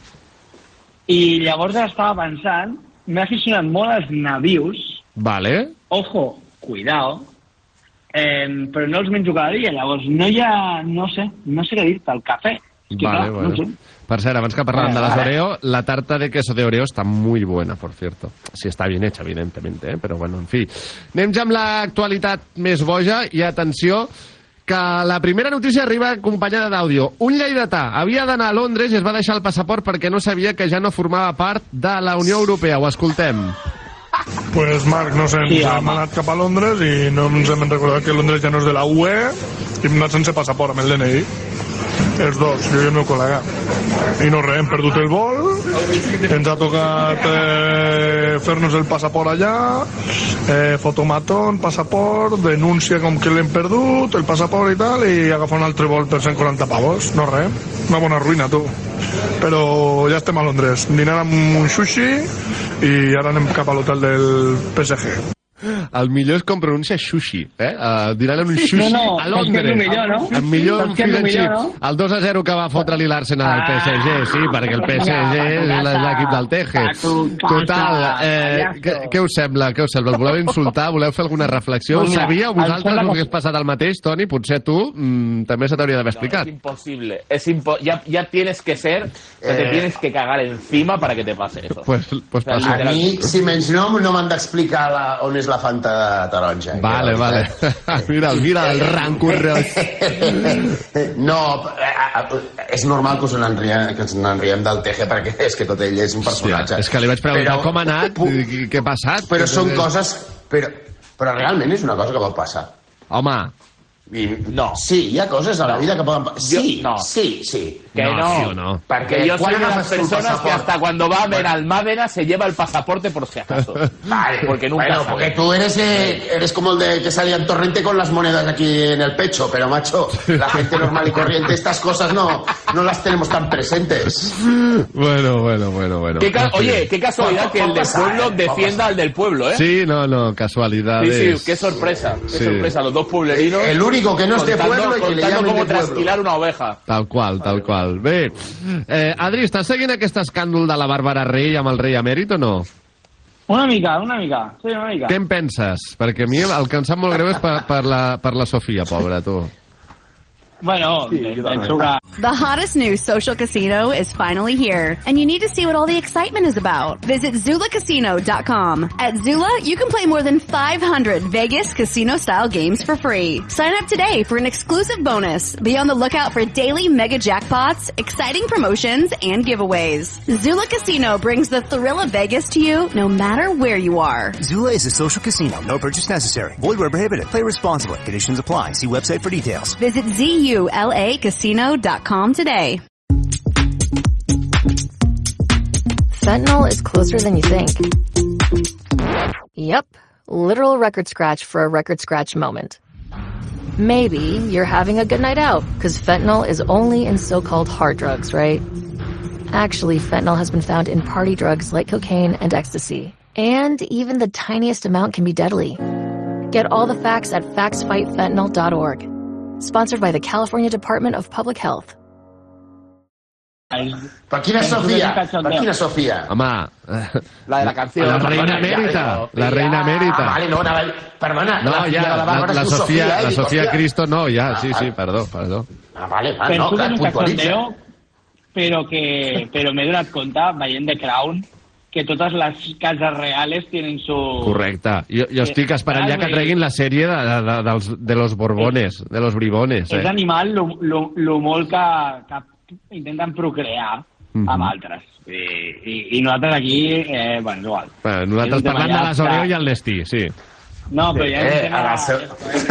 I llavors estava pensant, m'he aficionat molt als nabius. Vale. Ojo, cuidao. Eh, però no els menjo cada dia, llavors no hi ha, no sé, no sé què dir-te, el cafè. És que, vale, clar, vale. No sé. Per cert, abans que parlàvem vale, de las vale. Oreo, la tarta de queso de Oreo está muy buena, por cierto. Sí, está bien hecha, evidentemente, ¿eh? Però bueno, en fi. Anem ja amb l'actualitat més boja i atenció, que la primera notícia arriba acompanyada d'àudio. Un lleidatà havia d'anar a Londres i es va deixar el passaport perquè no sabia que ja no formava part de la Unió Europea. Ho escoltem. Pues Marc, no sé, ens sí, hem anat cap a Londres i no ens hem recordat que Londres ja no és de la U E i hem anat sense passaport amb el D N I. Els dos, jo i el meu col·lega. I no res, hem perdut el vol, ens ha tocat eh, fer-nos el passaport allà, eh, fotomatón, passaport, denúncia com que l'hem perdut, el passaport i tal, i agafar un altre vol per cent quaranta pavos. No res, una bona ruïna, tu. Però ja estem a Londres, dinant amb un sushi i ara anem cap a l'hotel del P S G. El millor és com pronuncia sushi, eh? Uh, diran un sushi no, no, a Londres. El millor, no? El millor en fill millor, no? El dos a zero que va fotre-li l'Arsenal al P S G, sí, perquè el P S G és l'equip del Teje. Total, eh, què, què us sembla? Què us sembla? El voleu insultar? Voleu fer alguna reflexió? Ho sabíeu vosaltres el que hagués passat el mateix, Toni? Potser tu mm, també se t'hauria d'haver explicat. No, es imposible. Es impo ya, ya tienes que ser, eh... te tienes que cagar encima para que te pase eso. Pues, pues o sea, a mi, si menys nom, no m'han d'explicar la, on és la Fanta taronja. Vale, vale. Mira, mira el rancurrós. No, és normal que us n'enriem, que ens n'enriem del Teje, perquè és que tot ell és un personatge. Hòstia, és que li vaig preguntar però, com ha anat, i què ha passat. Però són coses... Però, però realment és una cosa que pot passar. Home... I, no. Sí, hi ha coses a la vida que poden... Sí, no. sí, sí. Que no, no. Sí no. Porque yo soy de las personas que hasta cuando va a ver al Mádena se lleva el pasaporte por si acaso. Vale, porque nunca bueno, sabe. porque tú eres, eh, eres como el de que salía en Torrente con las monedas aquí en el pecho, pero macho, la gente normal y corriente, estas cosas no, no las tenemos tan presentes. Bueno, bueno, bueno, bueno. ¿Qué Oye, qué casualidad que el del pueblo defienda al del pueblo, ¿eh? Sí, no, no, casualidades. Sí, sí, qué sorpresa, qué sí. sorpresa, los dos pueblerinos. El único que no es de pueblo y que le llamen cómo de pueblo. trasquilar una oveja. Tal qual, tal qual. Bé, eh, Adri, estàs seguint aquest escàndol de la Bàrbara Rey amb el rei emèrit o no? Una mica, una mica. Sí, una mica. Què en penses? Perquè a mi el que em sap molt greu és per, per, la, per la Sofia, pobra, tu. Bueno, sí, penso que... The hottest new social casino is finally here, and you need to see what all the excitement is about. Visit Zula Casino dot com. At Zula, you can play more than five hundred Vegas casino-style games for free. Sign up today for an exclusive bonus. Be on the lookout for daily mega jackpots, exciting promotions, and giveaways. Zula Casino brings the thrill of Vegas to you no matter where you are. Zula is a social casino. No purchase necessary. Void where prohibited. Play responsibly. Conditions apply. See website for details. Visit Z U L A Casino dot com today. Fentanyl is closer than you think. Yep, literal record scratch for a record scratch moment. Maybe you're having a good night out, because fentanyl is only in so-called hard drugs, right? Actually, fentanyl has been found in party drugs like cocaine and ecstasy. And even the tiniest amount can be deadly. Get all the facts at facts fight fentanyl dot org. Sponsored by the California Department of Public Health. Per quina Sofia? Per quina Sofia? Home... La de la canción. La reina emèrita. La reina emèrita. Ah, vale, no, anava... Perdona, no, la ja, de la Bàrbara la, la és Sofia, Sofia, la eh? Sofia Hòstia. Cristo, no, ja, Ah, sí, vale. sí, perdó, perdó. Ah, vale, va, Penso no, que clar, és un puntualitza. cachondeo, però que però m'he donat compte, veient The Crown, que totes les cases reales tenen su... Correcte. Jo, jo estic esperant ja que treguin la sèrie de, de, de, dels, de los Borbones, de los Bribones. És Eh? animal lo, lo, lo molt que, que intenten procrear Mhm. amb altres. I, i, i nosaltres aquí, eh, bueno, és igual. Bueno, nosaltres És un tema parlant de ja la Soreo que- i el Nestí, sí. No, però ja és un Eh, tema... a la seu-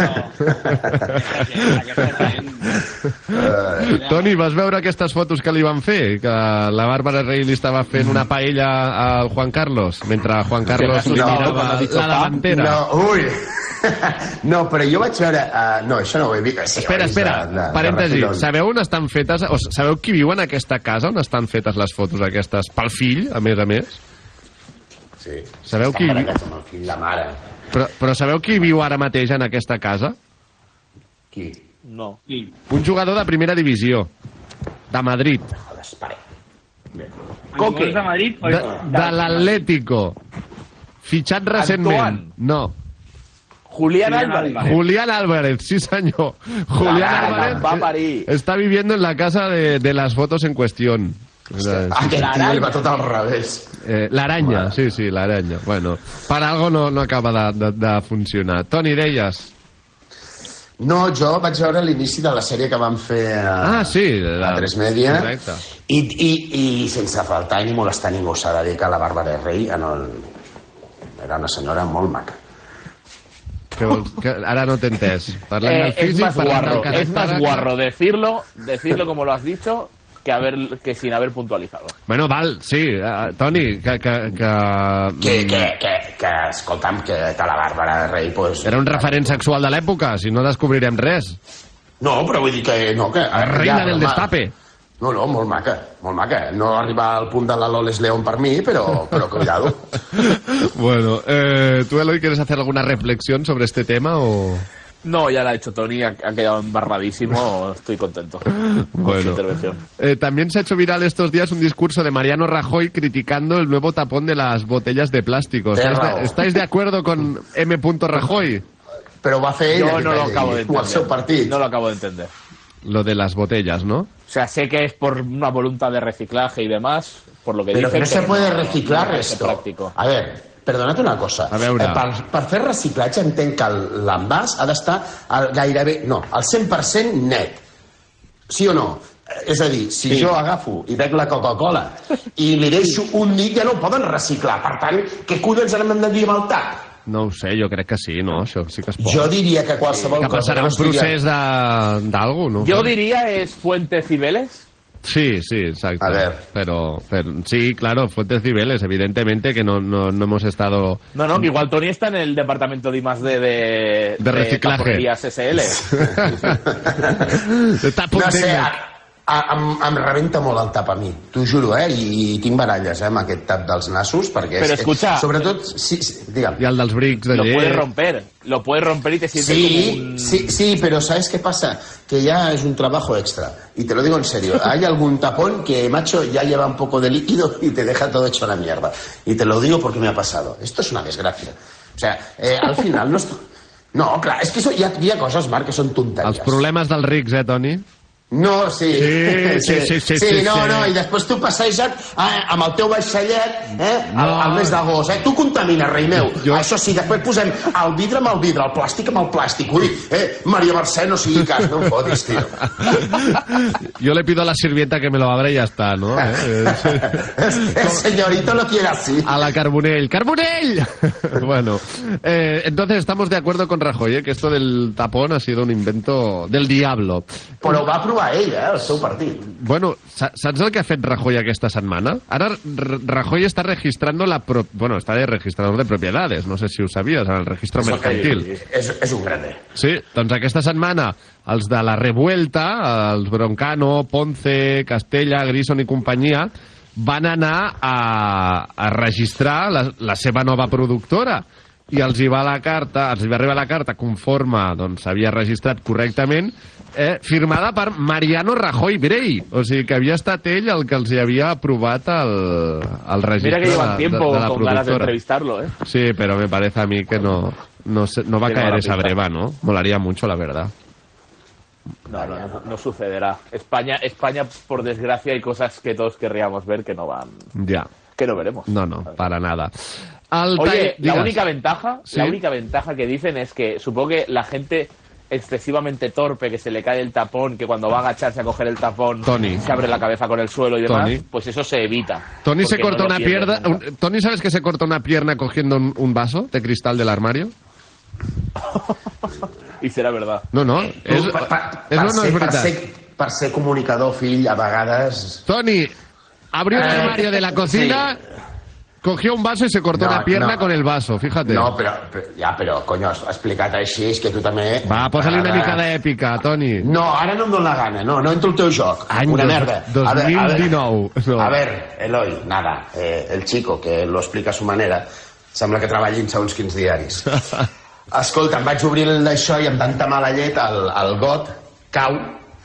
Toni, vas veure aquestes fotos que li van fer? Que la Bàrbara Rey li estava fent una paella al Juan Carlos, mentre Juan Carlos li mirava la davantera. No, ui. No, però jo vaig veure... Uh, no, això no ho he vist. Sí, Espera, ho he vist espera, de- de- de parèntesi. refilón. Sabeu on estan fetes... O sabeu qui viu en aquesta casa? On estan fetes les fotos aquestes? Pel fill, a més a més? Sí. Sabeu Està qui... barallat amb el fill, la mare. Però, però sabeu qui viu ara mateix en aquesta casa? Qui? No. Un jugador de primera divisió. De Madrid. Coque. De Madrid? De, de l'Atlético. Fitxat recentment. Antoine. No. Julián Álvarez. Julián Álvarez, sí señor. Julián La Álvarez va a parir. está viviendo en la casa de, de las fotos en cuestión. Ah, que tio, li va tot al revés. Eh, la araña, sí, sí, la araña. Bueno, para algo no, no acaba de, de, de funcionar. Toni, deies? No, jo vaig veure l'inici de la sèrie que van fer a, Ah, sí. a tres Media. Correcte. I, i, i sense faltar ni molestar ningú s'ha de dir que la Bàrbara Rey en el... era una senyora molt maca. Que, vols, que ara no t'he entès. Parlem Eh, del es físic, más parlem guarro, del es más caràcter. guarro decirlo, decirlo como lo has dicho, que haber que sin haber puntualizado. Bueno, val, sí, uh, Toni, que... que, que... Que, que, que, que escolta'm, que, que la Bàrbara Rey... Pues, Era un referent sexual de l'època, si no descobrirem res. No, però vull dir que... No, que Reina ja, del home, destape. No, no, molt maca, molt maca. No arriba al punt de la Loles León per mi, però, però cuidado. Bueno, eh, ¿tú, Eloy, quieres hacer alguna reflexión sobre este tema o...? No, ya lo ha hecho Tony, ha, ha quedado embarradísimo, estoy contento con su Bueno, intervención. eh, también se ha hecho viral estos días un discurso de Mariano Rajoy criticando el nuevo tapón de las botellas de plástico. ¿Estáis de, ¿estáis de acuerdo con M. Rajoy? Però va fer ella, Yo que no lo calli, acabo de o el seu entender. partit. No lo acabo de entender. Lo de las botellas, ¿no? O sea, sé que es por una voluntad de reciclaje y demás, por lo que Però que dicen. no se puede no- reciclar no es esto. práctico. A ver, perdonad una cosa. A veure. Eh, per, per fer reciclatge entenc que l'envàs ha d'estar al- gairebé... No, al cent per cent net. Sí o no? Eh, És a dir, si Sí. jo agafo i bec la Coca-Cola i li deixo un dit, ja no ho poden reciclar. Per tant, què collons hem de dir amb el tap? No ho sé, jo crec que sí, no? Això sí que es pot. Jo diria que qualsevol que cosa... passarà no un estigui- procés de- d'algú, no? Yo diría es Fuente Cibeles. Sí, sí, exacto. A ver. Pero, pero sí, claro, fuentes civiles, evidentemente que no, no, no hemos estado... No, no, que igual Tony está en el departamento de I más D de, De reciclaje. Taponerías S L. Está No sé, potente. a, Em, em rebenta molt el tap a mi, t'ho juro, eh? I, i tinc baralles, eh, amb aquest tap dels nassos, perquè... Però és, escucha... Sobretot, sí, sí, digue'm. I el dels brics de Lo llet. puedes romper, lo puedes romper y te sientes Sí, como un... sí, sí, pero ¿sabes qué pasa? Que ya es un trabajo extra. Y te lo digo en serio. Hay algún tapón que, macho, ya lleva un poco de líquido y te deja todo hecho a la mierda. Y te lo digo porque me ha pasado. Esto es una desgracia. O sea, eh, al final no... Esto... No, clar, és que so, hi, ha, hi ha coses, Marc, que són tonteries. Els problemes dels rics, eh, Toni? No, sí. Sí, sí, sí, sí, sí, sí, no, sí. no, i després tu passeja't eh, amb el teu vaixellet eh, No. al, al mes d'agost, eh? Tu contamines, rei meu. Jo- Això sí, després posem el vidre amb el vidre, el plàstic amb el plàstic. Ui, eh, Maria Mercè, no sigui cas, no em fotis, tio. Yo le pido a la sirvienta que me lo abra y ya está, ¿no? Eh, El señorito lo quiere así. A la Carbonell. ¡Carbonell! Bueno, eh, entonces estamos de acuerdo con Rajoy, ¿eh? Que esto del tapón ha sido un invento del diablo. Però ho va provar ell, eh, el seu partit. Bueno, sa- saps el que ha fet Rajoy aquesta setmana? Ara R- Rajoy està registrando la... Pro... Bueno, està de registrador de propiedades, no sé si ho sabies, en el registro Això que mercantil. És, és un grande. Sí, doncs aquesta setmana els de la Revuelta, els Broncano, Ponce, Castella, Grison i companyia, van anar a, a registrar la, la seva nova productora i els hi va la carta, els hi va arribar la carta conforme doncs s'havia registrat correctament, eh, firmada per Mariano Rajoy Brey, o sigui que havia estat ell el que els hi havia aprovat el, el registre Mira que llevan de, tiempo de, de la con ganas de productora. entrevistarlo, ¿eh? Sí, pero me parece a mí que no, no, se- no va a Tiene caer mala esa pinta. breva, ¿no? Molaría mucho, la verdad. No, no, no, no sucederá. España, España, por desgracia, hay cosas que todos querríamos ver que no van, Ya. que no veremos. No, no, para nada. Al Oye, tall- la digas. única ventaja, Sí. la única ventaja que dicen es que supongo que la gente excesivamente torpe, que se le cae el tapón, que cuando va a agacharse a coger el tapón Tony. se abre la cabeza con el suelo y demás, Tony. pues eso se evita. Tony se porque no corta lo una pierden pierna. nunca. un- Tony, ¿sabes que se corta una pierna cogiendo un, un vaso de cristal del armario? Y será verdad. No, no. Tu, És, per, per, és per, no, no ser, és per, veritat. ser, per ser comunicador, fill, a vegades... Tony abrió el Eh, armario de la cocina, cogió un vaso y se cortó No, una pierna no. con el vaso, fíjate. No, però, però, ja, però, conyo, explicat així, és que tu també... Va, posa-li una Ara- mica d'èpica, Tony. No, ara no em dóna la gana, no, no entro al teu joc. Any Una dos- merda. dos A ver, mil a ver. dinou. No. A ver, Eloi, nada, eh, el chico, que lo explica a su manera, sembla que treballi en segons quins diaris. Escolta, em vaig obrir això i amb tanta mala llet el, el got cau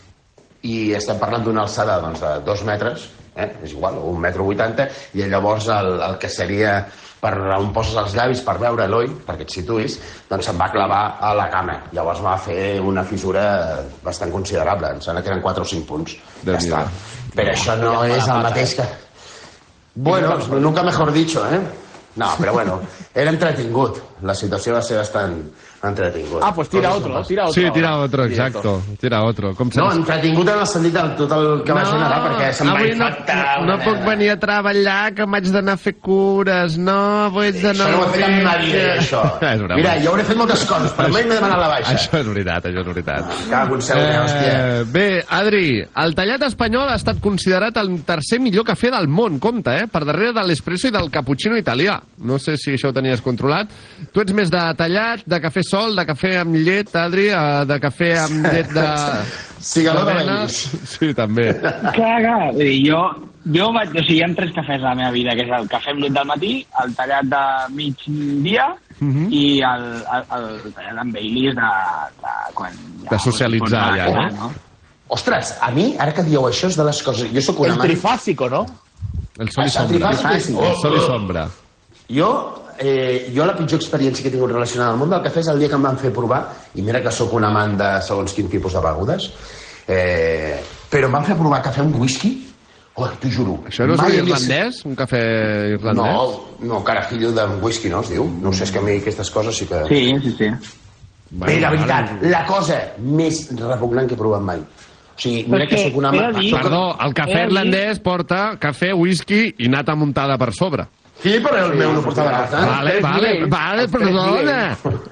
i estem parlant d'una alçada doncs, de dos metres, eh? És igual, un metro vuitanta, i llavors el, el que seria per on poses els llavis per veure Eloi, perquè et situïs, doncs se'm va clavar a la cama. Llavors va fer una fissura bastant considerable, em sembla que eren quatre o cinc punts. Ja està. Però això no és el mateix que... Bueno, nunca mejor dicho, eh? No, però bueno, era entretingut. La situació va ser bastant entretingut. Ah, pues tira otro, tira otro. Sí, tira ahora. otro, Directo. exacto. Tira otro. Com se No, n'es- entretingut en el sentit de tot el que va generar, perquè se'm va avui no, infectar. no puc venir a treballar, que m'haig d'anar a fer cures. No, vull d'anar... Això no ho he fet en ma vida, això. És broma. Mira, jo hauré fet moltes coses, però mai m'he demanat la baixa. Això és veritat, això és veritat. Cago en seu, hòstia. Bé, Adri, el tallat espanyol ha estat considerat el tercer millor cafè del món, compte, eh? Per darrere de l'espresso i del cappuccino italià. No sé si això ho tenies controlat. Tu ets més de tallat, de cafè sol, de cafè amb llet, Adri, eh, de cafè amb llet de... Cigaló de d'avena? Baileys. Sí, també. Clar, clar, vull dir, jo, jo vaig, o sigui, hi ha tres cafès a la meva vida, que és el cafè amb llet del matí, el tallat de migdia Mhm. i el, el, el tallat amb Baileys de, de quan... Ja, De socialitzar, ja, ja, no? Ostres, a mi, ara que dieu això, és de les coses... Jo sóc un El amant... trifásico, ¿no? El sol i El sombra. trifàsic. El sol i sombra. Jo, eh, jo la pitjor experiència que he tingut relacionada al món del cafè és el dia que em van fer provar, i mira que sóc un amant de segons quin tipus de begudes, eh, però em van fer provar cafè amb whisky, oh, t'ho juro. Això no és Mai un havia irlandès? Un cafè irlandès? No, no, carajillo de whisky, no es diu? No sé, és que a mi aquestes coses sí que... Sí, sí, sí. Bé, la veritat, la cosa més repugnant que he provat mai. O sigui, mira Però que és que sóc una... he de dir- Perdó, el cafè He de dir- irlandès porta cafè, whisky i nata muntada per sobre. Sí, però el meu no portava nata. Vale, vale, vale, perdona.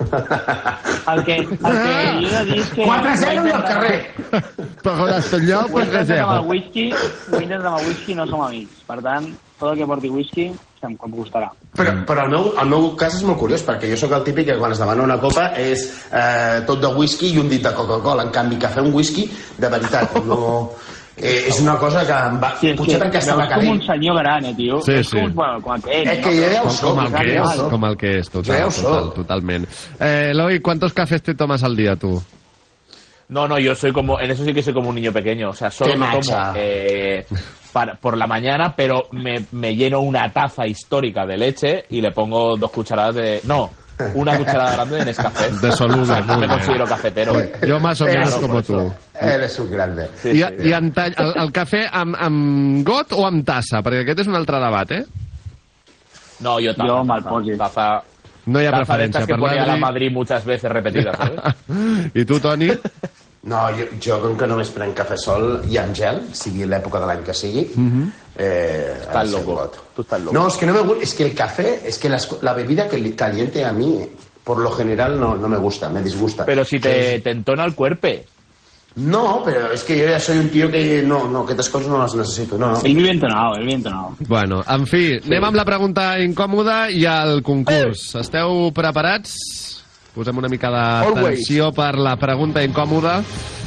El que, el que jo he de dir és que... quatre a zero i al carrer. Però l'espanyol, Ho pues intentes que amb el sea. whisky, ho intentes amb el whisky, no som amics. Per tant, tot el que porti whisky, em com costarà. Però, però el, meu, el meu cas és molt curiós, perquè jo sóc el típic que quan es demana una copa és eh, tot de whisky i un dit de Coca-Cola. En canvi, cafè amb whisky, de veritat, no... Eh, és una cosa que em va... Sí, és potser que perquè estava veus com calent. un senyor gran, eh, tio. Sí, és sí. Com, bueno, com aquell. És que jo ja ho soc. Com el que és, no? com el que és, Jo total, ja ho total, soc. totalment. Eh, Eloi, ¿cuántos cafés te tomas al día tú? No, no, yo soy como, en eso sí que soy como un niño pequeño. O sea, solo Qué me tomo macha. eh, para, por la mañana, pero me, me lleno una taza histórica de leche y le pongo dos cucharadas de... No, una cucharada grande de Nescafé. De soluble, O sea, no muy me bien. considero cafetero. Yo más o menos Eres- como tú. Eres un grande. Sí, I, sí, i en tall, el, el cafè amb, amb got o amb tassa? Perquè aquest és un altre debat, eh? No, yo taza. Yo mal taza, posi. taza, No hi ha taza de estas preferència que per ponía la l'Adri. Madrid muchas veces repetidas, ¿sabes? I tu, Toni? No, jo, jo com que només prenc cafè sol i amb gel, sigui l'època de l'any que sigui, Mhm. eh, Estás ha de ser loco. got. Tú estás loco. No, es que no me gusta, es que el café, es que las- la bebida que caliente a mí, por lo general, no, no me gusta, me disgusta. Pero si te, te entona el cuerpo. No, pero es que yo ya soy un tío que no, no, que estas cosas no las necesito, no, no. Ell vive entonado, ell vive entonado. Bueno, en fi, anem amb la pregunta incòmoda i al concurs. Esteu preparats? Posem una mica d'atenció per la pregunta incòmoda.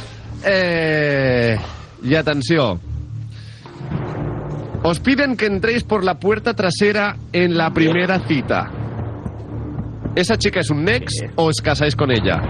Eh, y atención. Os piden que entréis por la puerta trasera en la primera cita. ¿Esa chica es un next o os casáis con ella?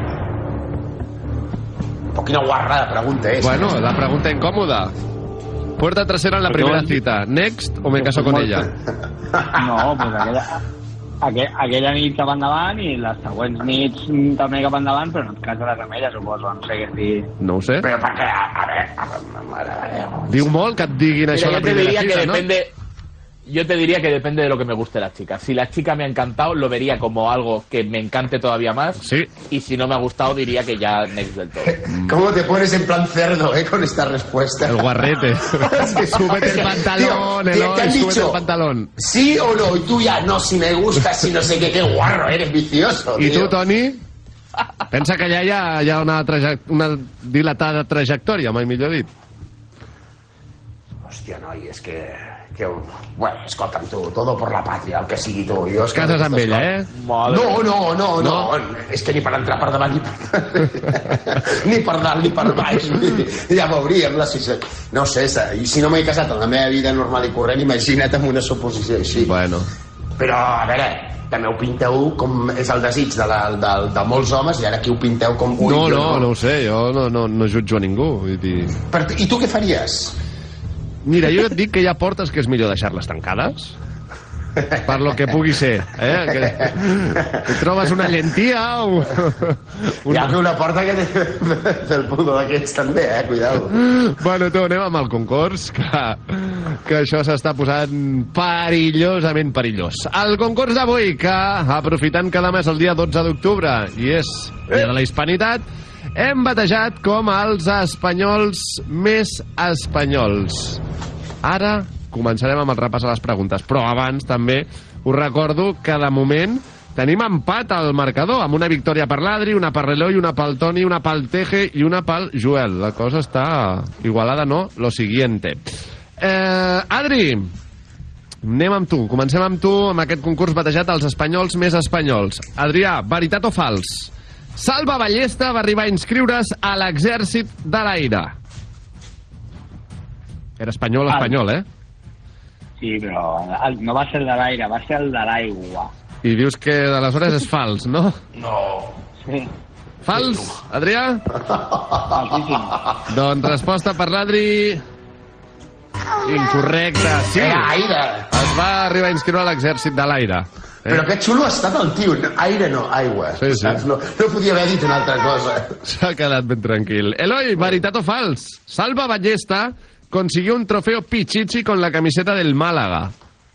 Quina guarrada pregunta és. Bueno, la pregunta incòmoda. Puerta trasera en la Però primera vols- cita. ¿Next o me caso con Molt- ella? No, pues aquella, aqu aquella nit cap endavant i les següents nits mm, també cap endavant, però no et casaràs amb ella, suposo. No sé què dir. No ho sé. Però perquè, a veure, a veure, mare de Déu. Diu molt que et diguin Mira, això a la yo te primera diría cita, que no? depende. Yo te diría que depende de lo que me guste la chica. Si la chica me ha encantado, lo vería como algo que me encante todavía más. Sí. Y si no me ha gustado, diría que ya next del todo. ¿Cómo te pones en plan cerdo, eh, con esta respuesta? El guarrete. Es que- Súbete es que, el pantalón, tío, Eloy, te han súbete dicho, el pantalón. ¿sí o no? Y tú ya, no, si me gusta, si no sé qué, qué guarro, eres vicioso, I tío. tu, Toni? Pensa que allà hi ha, hi ha una, traje una dilatada trajectòria, mai millor dit. Hòstia, noi, és que... que bueno, escolta'm, tu, todo por la patria, el que sigui tu. Jo, és que Cases amb aquestes ella, eh? coses- No, no, no, no, és que ni per entrar per davant ni per, ni per dalt ni per baix. Ja veuríem la si... No sé, i si no m'he casat en la meva vida normal i corrent, imagina't amb una suposició així. Bueno. Però, a veure, també ho pinteu com és el desig de, la, de, de molts homes i ara aquí ho pinteu com... Ui, No, jo no, no ho sé, jo no, no, no jutjo a ningú. Vull dir... Per, I tu què faries? Mira, jo et dic que hi ha portes que és millor deixar-les tancades per lo que pugui ser, eh? Que, que trobes una llentia o... Hi ha una porta que té del puto d'aquests també, eh? Cuidado. Bueno, tu, anem amb el concurs, que, que això s'està posant perillosament perillós. El concurs d'avui, que aprofitant que demà és el dia dotze d'octubre i és dia de la hispanitat, hem batejat com els espanyols més espanyols. Ara començarem amb el repàs a les preguntes, però abans també us recordo que de moment tenim empat al marcador, amb una victòria per l'Adri, una per l'Eloi, una pel Toni, una pel Teje i una pel Joel. La cosa està igualada, no? Lo siguiente. Eh, Adri, anem amb tu. Comencem amb tu, amb aquest concurs batejat als espanyols més espanyols. Adrià, veritat o fals? Salva Ballesta va arribar a inscriure's a l'exèrcit de l'aire. Era espanyol, espanyol, eh? Sí, però el, no va ser el de l'aire, va ser el de l'aigua. I dius que d'aleshores és fals, no? No. Sí. Fals, Adrià? Falsíssim. Doncs resposta per l'Adri... Incorrecte, sí. Era aire. Es va arribar a inscriure a l'exèrcit de l'aire. Eh? Però que xulo ha estat el tio. Aire no, aigua. Sí, sí. Saps? No, no podia haver dit una altra cosa. S'ha quedat ben tranquil. Eloi, veritat o fals? Salva Ballesta consiguió un trofeo Pichichi con la camiseta del Málaga.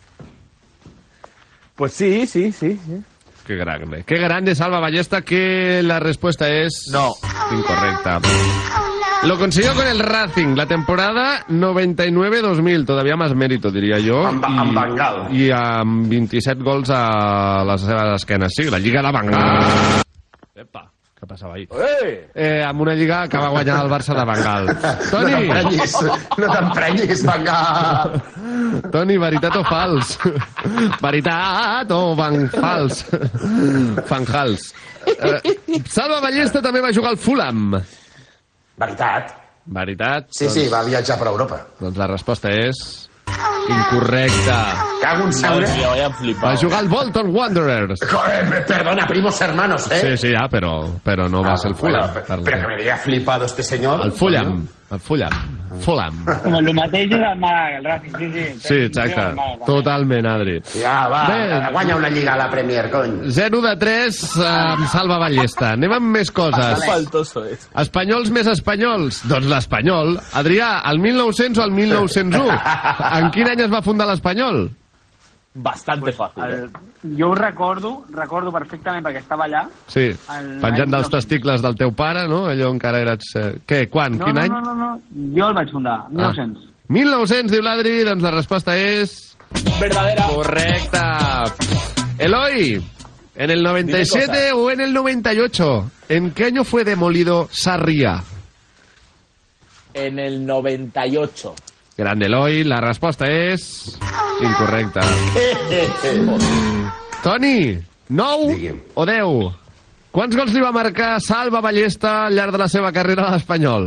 Pues sí, sí, sí. sí. Qué grande. Qué grande Salva Ballesta, que la respuesta es... No. Incorrecta. Lo consiguió con el Racing, la temporada noventa y nueve dos mil, todavía más mérito, diría yo. Amb, amb Bengal. I amb vint-i-set gols a les seves esquenes. Sí, la Lliga de Bengal. Epa, què passava ahir? Eh! Eh, amb una lliga que va guanyar el Barça de Bengal. Toni! No t'emprenyis, no t'emprenyis, Bengal. Toni, veritat o fals? Veritat o van fals? Fanjals. Eh, Salva Ballesta també va jugar al Fulham. Veritat. Veritat? Sí, sí, va viatjar per Europa. Doncs la resposta és... incorrecta. Cago en saure. Va jugar al Bolton Wanderers. Perdona, primos hermanos, ¿eh? Sí, sí, ja, però, però no va ser el Fulham. Bueno, pero que me había flipado este señor. El Fulham. El Fulham. Fulham. Com el mateix és el Màlaga, el Racing, sí, sí. Sí, exacte. Totalment, Adri. Ja, va, guanya una lliga a la Premier, cony. zero de tres amb Salva Ballesta. Anem amb més coses. Faltoso és. Espanyols més espanyols. Doncs l'Espanyol. Adrià, el mil nou-cents o el mil nou-cents u? En quin any es va fundar l'Espanyol? Bastante fàcil. El, jo ho recordo, recordo perfectament perquè estava allà. Sí, el, penjant dels testicles del teu pare, no? Allò encara eres... Eh... Què, quan, no, quin no, any? No, no, no, jo el vaig fundar, mil nou-cents. Ah. mil nou-cents, diu l'Adri, doncs la resposta és... Verdadera. Correcta. Eloi, ¿en el noventa y siete o en el noventa y ocho? ¿En qué año fue demolido Sarriá? En el noventa y ocho. Grande Eloi, la resposta és... incorrecta. Toni, nou o deu? Quants gols li va marcar Salva Ballesta al llarg de la seva carrera a l'Espanyol?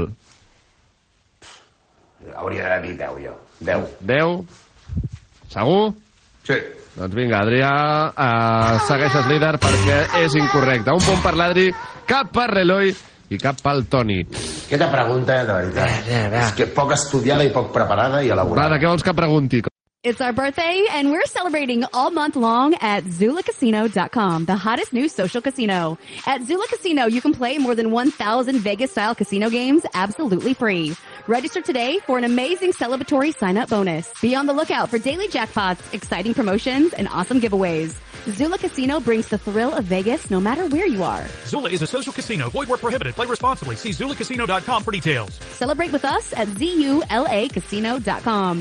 Hauria de dir deu, jo. deu. deu? Segur? Sí. Doncs vinga, Adrià, uh, segueixes líder perquè és incorrecte. Un punt per l'Adri, cap per l'Eloi i cap pel Toni. Aquesta pregunta, de veritat, és que poc estudiada i poc preparada i elaborada. Va, de què vols que pregunti? It's our birthday, and we're celebrating all month long at Zula Casino dot com, the hottest new social casino. At Zula Casino, you can play more than one thousand Vegas-style casino games absolutely free. Register today for an amazing celebratory sign-up bonus. Be on the lookout for daily jackpots, exciting promotions, and awesome giveaways. Zula Casino brings the thrill of Vegas no matter where you are. Zula is a social casino. Void where prohibited. Play responsibly. See Zula Casino dot com for details. Celebrate with us at Zula Casino dot com.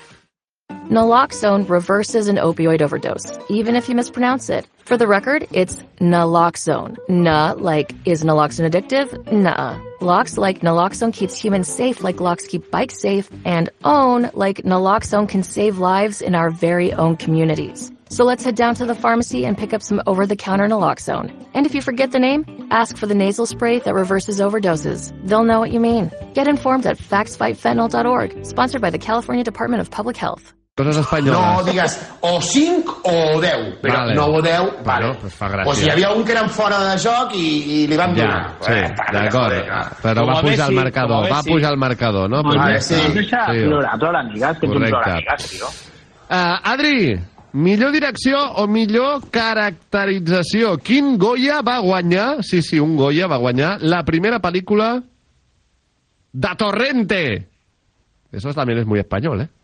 Naloxone reverses an opioid overdose, even if you mispronounce it. For the record, it's naloxone. Na, like, is naloxone addictive? Nuh-uh. Lox, like naloxone keeps humans safe like locks keep bikes safe. And own, like naloxone can save lives in our very own communities. So let's head down to the pharmacy and pick up some over-the-counter naloxone. And if you forget the name, ask for the nasal spray that reverses overdoses. They'll know what you mean. Get informed at facts fight fentanyl dot org, sponsored by the California Department of Public Health. Coses espanyoles. No digues o cinc o deu, però vale. nou o deu, vale. Bueno, pues fa gràcia. Pues hi havia un que eren fora de joc i, i li van ja, donar. sí, eh, d'acord. Però va pujar al marcador, va pujar al marcador, no? No, Però... sí, sí. Deixa plorar, plora amigues, que ets un plora amigues, tio. Uh, Adri, millor direcció o millor caracterització? Quin Goya va guanyar, sí, sí, un Goya va guanyar, la primera pel·lícula de Torrente? Eso también es muy español, ¿eh?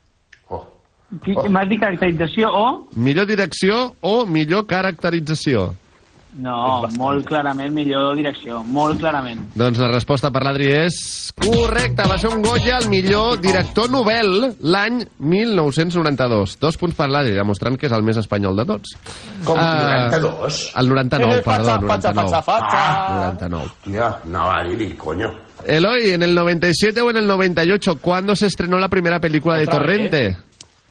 Oh. M'has dit caracterització o? Millor direcció o millor caracterització? No, molt clarament millor direcció, molt clarament. Doncs la resposta per l'Adri és correcta. Va ser un Goya el millor director novel l'any mil nou-cents noranta-dos. Dos punts per l'Adri, demostrant que és el més espanyol de tots. Com, noranta-dos? Uh, el noranta-nou, eh, perdó, fatxa, noranta-nou. fatxa, fatxa. Ah, noranta-nou. Ja, no va dir, coño. Eloy, ¿en el noventa y siete o en el noventa y ocho? ¿Cuándo se estrenó la primera película de Torrente? Vez?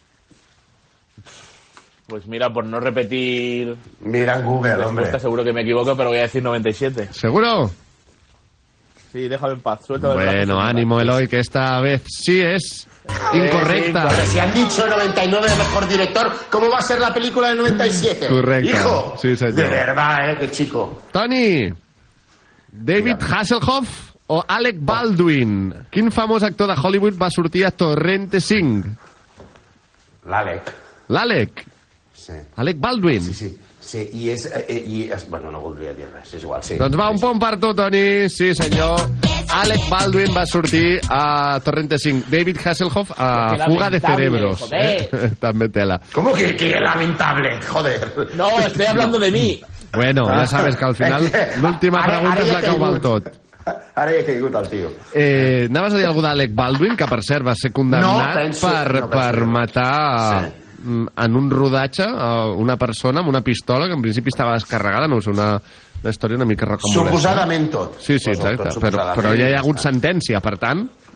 Pues mira, por no repetir... Mira en Google, hombre. Seguro que me equivoco, pero voy a decir noventa y siete. ¿Seguro? Sí, déjame en paz. Suéltame bueno, ánimo, Eloy, que esta vez sí es incorrecta. Eh, sí, pero si han dicho noventa y nueve de mejor director, ¿cómo va a ser la película del noventa y siete? Correcte. Hijo, sí, senyor. De verdad, eh, qué chico. Toni, David Hasselhoff o Alec Baldwin? Quin famós actor de Hollywood va sortir a Torrente cinc? L'Àlec. L'Àlec? Sí. Alec Baldwin? Sí, sí. Sí, i és, eh, i és... Bueno, no voldria dir res, és igual, sí. Doncs va, un punt per tu, Toni. Sí, senyor. Alec Baldwin va sortir a Torrente cinc. David Hasselhoff a Fuga de Cerebros. Eh? També tela. ¿Cómo que, que lamentable? Joder. No, estoy hablando de mí. Bueno, ja sabes que al final l'última pregunta és la que ho val tot. Ara ja he caigut el tio. Eh, anaves a dir alguna cosa d'Alec Baldwin, que per cert va ser condemnat no, penso, per, no per matar... Sí. En un rodatge a una persona amb una pistola que en principi estava descarregada, no és una, una història una mica recombolesa. Suposadament tot. Sí, sí, exacte, tot però, però ja hi ha hagut sentència, per tant...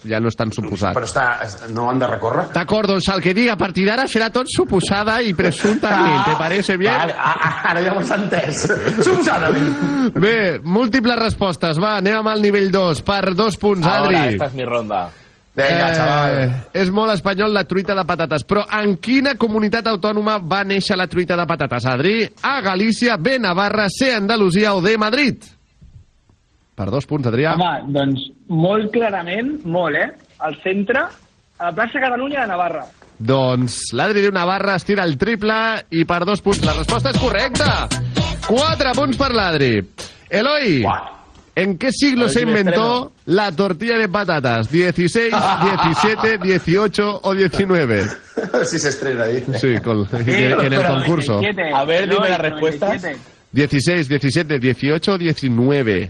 ja no és tan suposat. Però està, no han de recórrer? D'acord, doncs el que diga a partir d'ara serà tot suposada i presumptament. ¿Te parece bien? Vale, ara ja ho has entès. Suposadament. Bé, múltiples respostes. Va, anem amb el nivell dos. Per dos punts, Adri. Ahora, esta es mi ronda. Vinga, Eh, xaval. és molt espanyol la truita de patates, però en quina comunitat autònoma va néixer la truita de patates, Adri? A Galícia, B, Navarra, C, Andalusia o D, Madrid? Per dos punts, Adrià. Home, doncs molt clarament, molt, eh? Al centre, a la plaça Catalunya de Navarra. Doncs l'Adri diu Navarra, estira el triple i per dos punts. La resposta és correcta. Quatre punts per l'Adri. Eloi, ¿en qué siglo se inventó la tortilla de patatas? ¿dieciséis, diecisiete, dieciocho o diecinueve? Si se estrena ahí. Sí, con, en el concurso. A ver, dime las respuestas. dieciséis, diecisiete, dieciocho o diecinueve.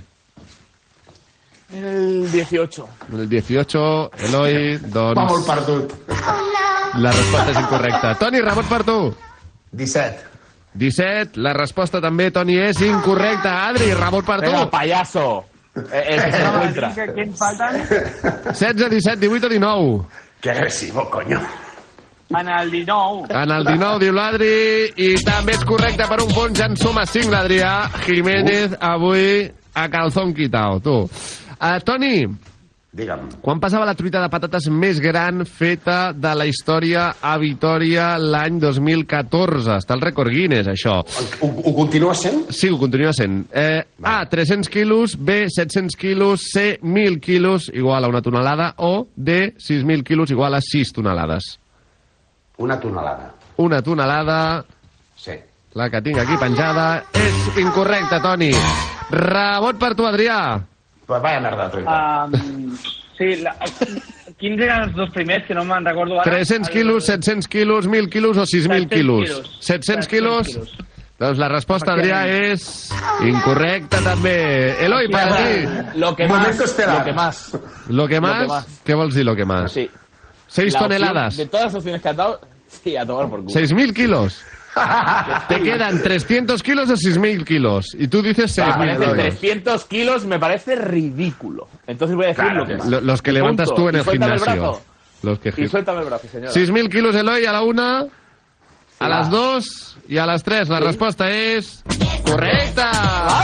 En el dieciocho. En el dieciocho, Eloi, doncs... Va molt perdut. La resposta és incorrecta. Toni, rebot per tu. disset. disset, la resposta també, Toni, és incorrecta. Adri, rebot per tu. Venga, payaso. El que se encuentra. ¿Qué faltan? setze, disset, divuit o dinou. Que agresivo, coño. En el dinou. En el dinou, diu l'Adri, i també és correcte per un punt. Ja en suma cinc, l'Adrià. Jiménez, avui, a calzón quitao, tu. Uh, Toni, digue'm, quan passava la truita de patates més gran feta de la història a Vitòria l'any dos mil catorze? Està el rècord Guinness, això. Ho, ho continua sent? Sí, ho continua sent. Eh, A, tres-cents quilos, B, set-cents quilos, C, mil quilos, igual a una tonelada, o D, sis mil quilos, igual a sis tonelades. Una tonelada. Una tonelada, Sí. la que tinc aquí penjada, és incorrecta, Toni. Rebot per tu, Adrià. Pues vaya merda, truita. Um, sí, la, quins eren els dos primers, que no me'n recordo ara? tres-cents quilos, set-cents quilos, mil quilos o sis mil quilos? quilos. set-cents quilos? Doncs la resposta, Adrià, és incorrecta també. Eloi, per a ti. Lo que más. Lo que más. Lo que Lo que más? más. Què vols dir, lo que más? Sí. Seis La opción toneladas. De todas las opciones que has dado, sí, a tomar por culo. Seis mil kilos. Te quedan trescientos kilos o seis mil kilos. Y tú dices seis Me mil parece kilos. trescientos kilos, me parece ridículo. Entonces voy a decir Claro lo que que más. Lo- Los que Y levantas punto. tú en Y el suéltame gimnasio. brazo. Los que Y suéltame el brazo, señora. seis mil kilos, Eloi, a la una, a Sí, las va. dos y a las tres. La respuesta es correcta.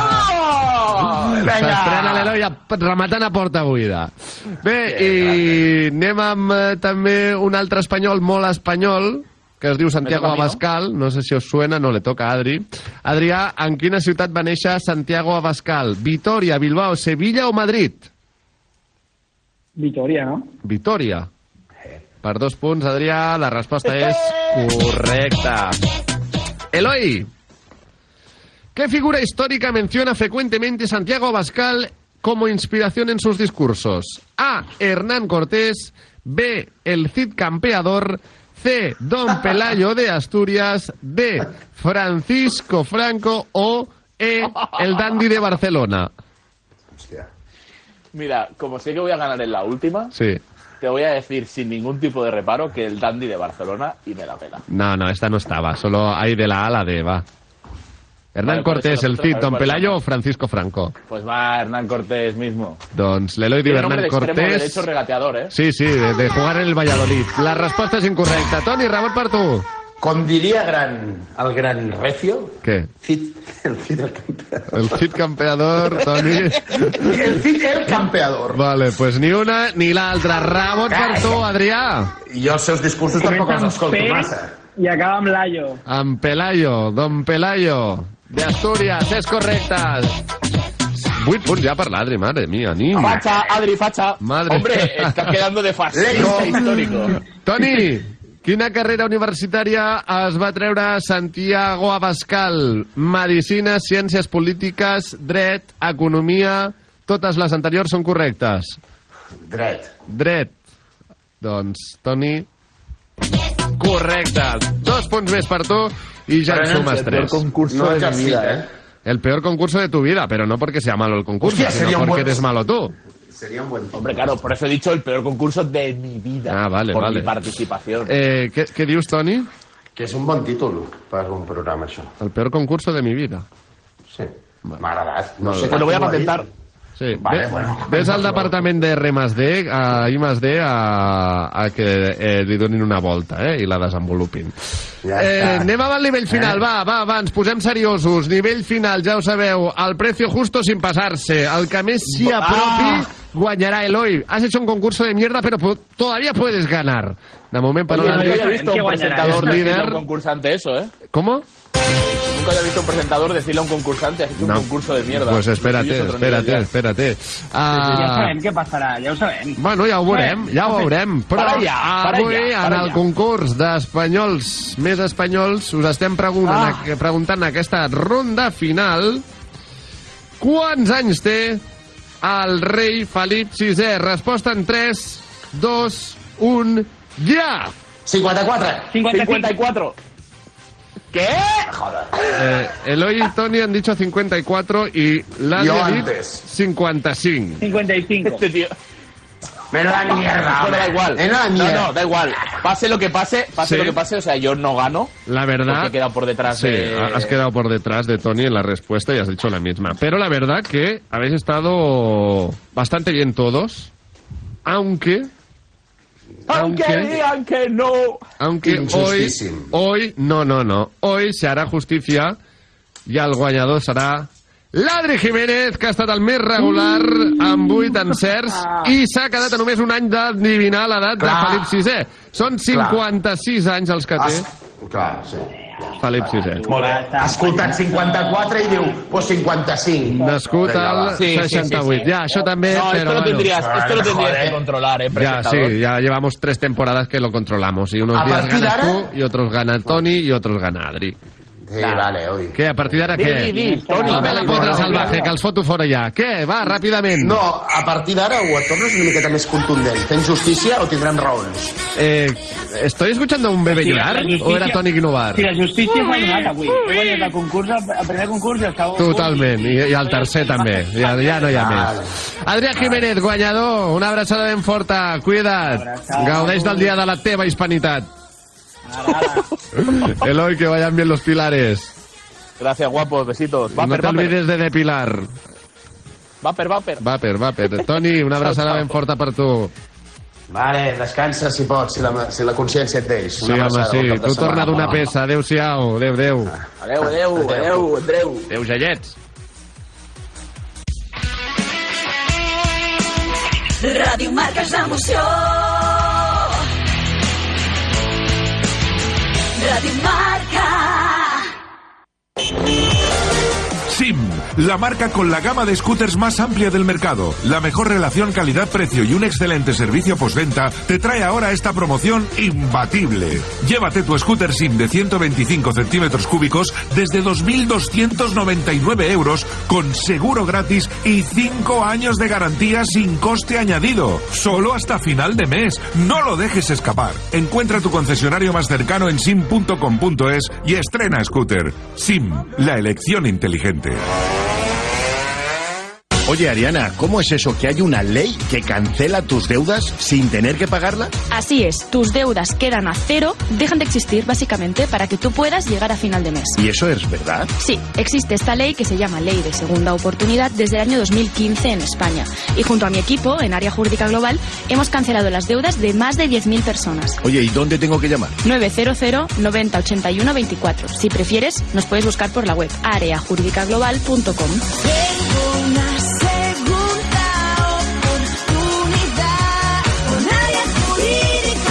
¡Vamos! S'estrena l'Eloi a- rematant a porta buida. Bé, i anem amb eh, també un altre espanyol molt espanyol, que es diu Santiago toca a mi, no? Abascal, no sé si us suena, no le toca a Adri. Adrià, en quina ciutat va néixer Santiago Abascal? Vitòria, Bilbao, Sevilla o Madrid? Vitoria, ¿no? Vitòria. Per dos punts, Adrià, la resposta és correcta. Eloi, ¿qué figura histórica menciona frecuentemente Santiago Abascal como inspiración en sus discursos? A, Hernán Cortés, B, el Cid Campeador, C, Don Pelayo de Asturias, D, Francisco Franco o E, el Dandy de Barcelona. Hòstia. Mira, como sé que voy a ganar en la última, Sí. te voy a decir sin ningún tipo de reparo que el dandy de Barcelona y me la pela. No, no, esta no estaba, solo hay de la A a la D, va. Hernán Vale, por Cortés, eso el nosotros, Cid, a ver Don cuál Pelayo gana. o Francisco Franco. Pues va Hernán Cortés mismo. Doncs l'Eloi diu Tiene nombre Hernán de extremo Cortés. derecho regateador, ¿eh? Sí, sí, de, de jugar en el Valladolid. La resposta és incorrecta. Toni, rebot per tu. Com diria gran, el gran Recio, Què? Cid, el Cid el campeador. El Cid Campeador, Toni. El Cid el campeador. Vale, pues ni una ni l'altra. Rebot per tu, Adrià. I jo els seus discursos tampoc els escolto massa. I acaba amb Layo. Amb Pelayo, Don Pelayo, de Asturias, és correcta. Vuit punts ja per l'Adri, madre mía, niño. Facha, Adri, facha. Madre. Hombre, estás quedando de fascista histórico. Toni, quina carrera universitària es va treure Santiago Abascal? Medicina, Ciències Polítiques, Dret, Economia... Totes les anteriors són correctes. Dret. Dret. Doncs, Toni... Correcte. Dos punts més per tu i ja en sumes tres. No de mi vida, eh? El peor concurso de tu vida, pero no porque sea malo el concurso, Hostia, sería sino un porque buen- eres malo tú. Sería un buen... Hombre, claro, por eso he dicho el peor concurso de mi vida. Ah, vale, por vale. mi participación. Eh, què, què dius, Toni? Que és un bon títol per un programa, això. El peor concurso de mi vida. Sí. M'ha agradat. No Molt sé bé. Pues lo voy a qui m'ho ha dit. patentar. Sí. Vale, Ve, bueno. ves al departament de R més D, a I més D, a, a que eh, li donin una volta eh, i la desenvolupin. Ja eh, està. anem amb el nivell final, Eh? va, va, va, ens posem seriosos. Nivell final, ja ho sabeu, el precio justo sin pasarse. El que més s'hi apropi Ah. guanyarà Eloi. Has hecho un concurso de mierda, pero po- todavía puedes ganar. De moment, para Oye, una nunca había visto ¿Qué un guanyarà? presentador decirle a líder. un concursante eso, ¿eh? ¿Cómo? Nunca había visto un presentador decirle a un concursante, has hecho un No. concurso de mierda. Pues espérate, Lo tuyo es otro espérate, nivel ya. espérate. Ja Ah, sabem què passarà, ja ho sabem. Bueno, ja ho veurem, ja ho veurem. Però Para allà, para avui, allà, para en el allà. concurs d'espanyols més espanyols, us estem preguntant, Ah. preguntant en aquesta ronda final quants anys té el rei Felip sisè. Resposta en tres, dos, un, ja! cinquanta-quatre. cincuenta y cuatro. ¿Qué? Joder. Eh, Eloy y Tony han dicho cincuenta y cuatro y Lali Yo ha dit antes. cincuenta y cinco. cincuenta y cinco. Este tío. Menuda mierda. Bueno, da igual. Menuda No, mierda. no, da igual. Pase lo que pase, pase Sí. lo que pase, o sea, yo no gano. La verdad... Porque he quedado por detrás Sí, de... has quedado por detrás de Tony en la respuesta y has dicho la misma. Pero la verdad que habéis estado bastante bien todos, aunque... Aunque digan que no. Aunque hoy, Injustíssim. hoy, no, no, no, hoy se harà justícia i el guanyador serà l'Adri Jiménez, que ha estat el més regular amb vuit encerts i s'ha quedat a només un any d'adivinar l'edat de Clar. Felip sisè. Són cinquanta-sis anys els que té Has... Clar, sí. Felip sisè. Molt bé. Ha escoltat cinquanta-quatre i diu, pues cinquanta-cinc. Nascut Vinga, va. al Sí, sí, sí, seixanta-vuit. sí. Ja, això també, No, però esto lo bueno. tendrías, esto lo tendrías Joder. que controlar, eh, Ya, presentador. sí, ya llevamos tres temporadas que lo controlamos. Y unos A días partir ganas d'ara- tú, y otros gana Tony, y otros gana Adri. Sí, vale, oi. Què, a partir d'ara Di, què? di, di, Toni, Va, la contra salvaje, que els foto fora ja. Què? Va, ràpidament. No, a partir d'ara ho et tornes una miqueta més contundent. Tens justícia o tindrem raons? Eh, ¿Estoy escuchando a un bebé Sí, llorar? la justícia- ¿O era Toni Guinovar? Si la justícia s'ha donat avui. He guanyat el concurs, el primer concurs i el segon. Totalment, i, i el tercer també. Ja, ja no hi ha més. Adrià Jiménez, guanyador, una abraçada ben forta, cuida't, gaudeix del dia de la teva hispanitat. Eloi, que vayan bien los pilares. Gracias, guapos, besitos. No Vaper, te vaper. olvides de depilar. Vaper, vaper. Vaper, vaper. Toni, una abraçada ben forta per tu. Vale, descansa si pots, si la, si la consciència et deix. Sí, Una home, abraçada, sí. bon cap de Tu torna setmana. d'una peça. Adéu-siau. Adéu, adéu. Adeu, adeu, adeu, Andreu. Adéu, jaiets. Ràdio Marca és emoció. Ràdio Marca. SIM, la marca con la gama de scooters más amplia del mercado, la mejor relación calidad-precio y un excelente servicio postventa, te trae ahora esta promoción imbatible. Llévate tu scooter SIM de ciento veinticinco centímetros cúbicos desde dos mil doscientos noventa y nueve euros con seguro gratis y cinco años de garantía sin coste añadido. Solo hasta final de mes. No lo dejes escapar. Encuentra tu concesionario más cercano en sim punto com punto es y estrena scooter. SIM, la elección inteligente. Oye, Ariana, ¿cómo es eso que hay una ley que cancela tus deudas sin tener que pagarla? Así es, tus deudas quedan a cero, dejan de existir básicamente para que tú puedas llegar a final de mes. ¿Y eso es verdad? Sí, existe esta ley que se llama Ley de Segunda Oportunidad desde el año dos mil quince en España. Y junto a mi equipo, en Área Jurídica Global, hemos cancelado las deudas de más de diez mil personas. Oye, ¿y dónde tengo que llamar? nueve cero cero noventa ochenta y uno veinticuatro. Si prefieres, nos puedes buscar por la web área jurídica global punto com. Una segunda oportunidad con Área Jurídica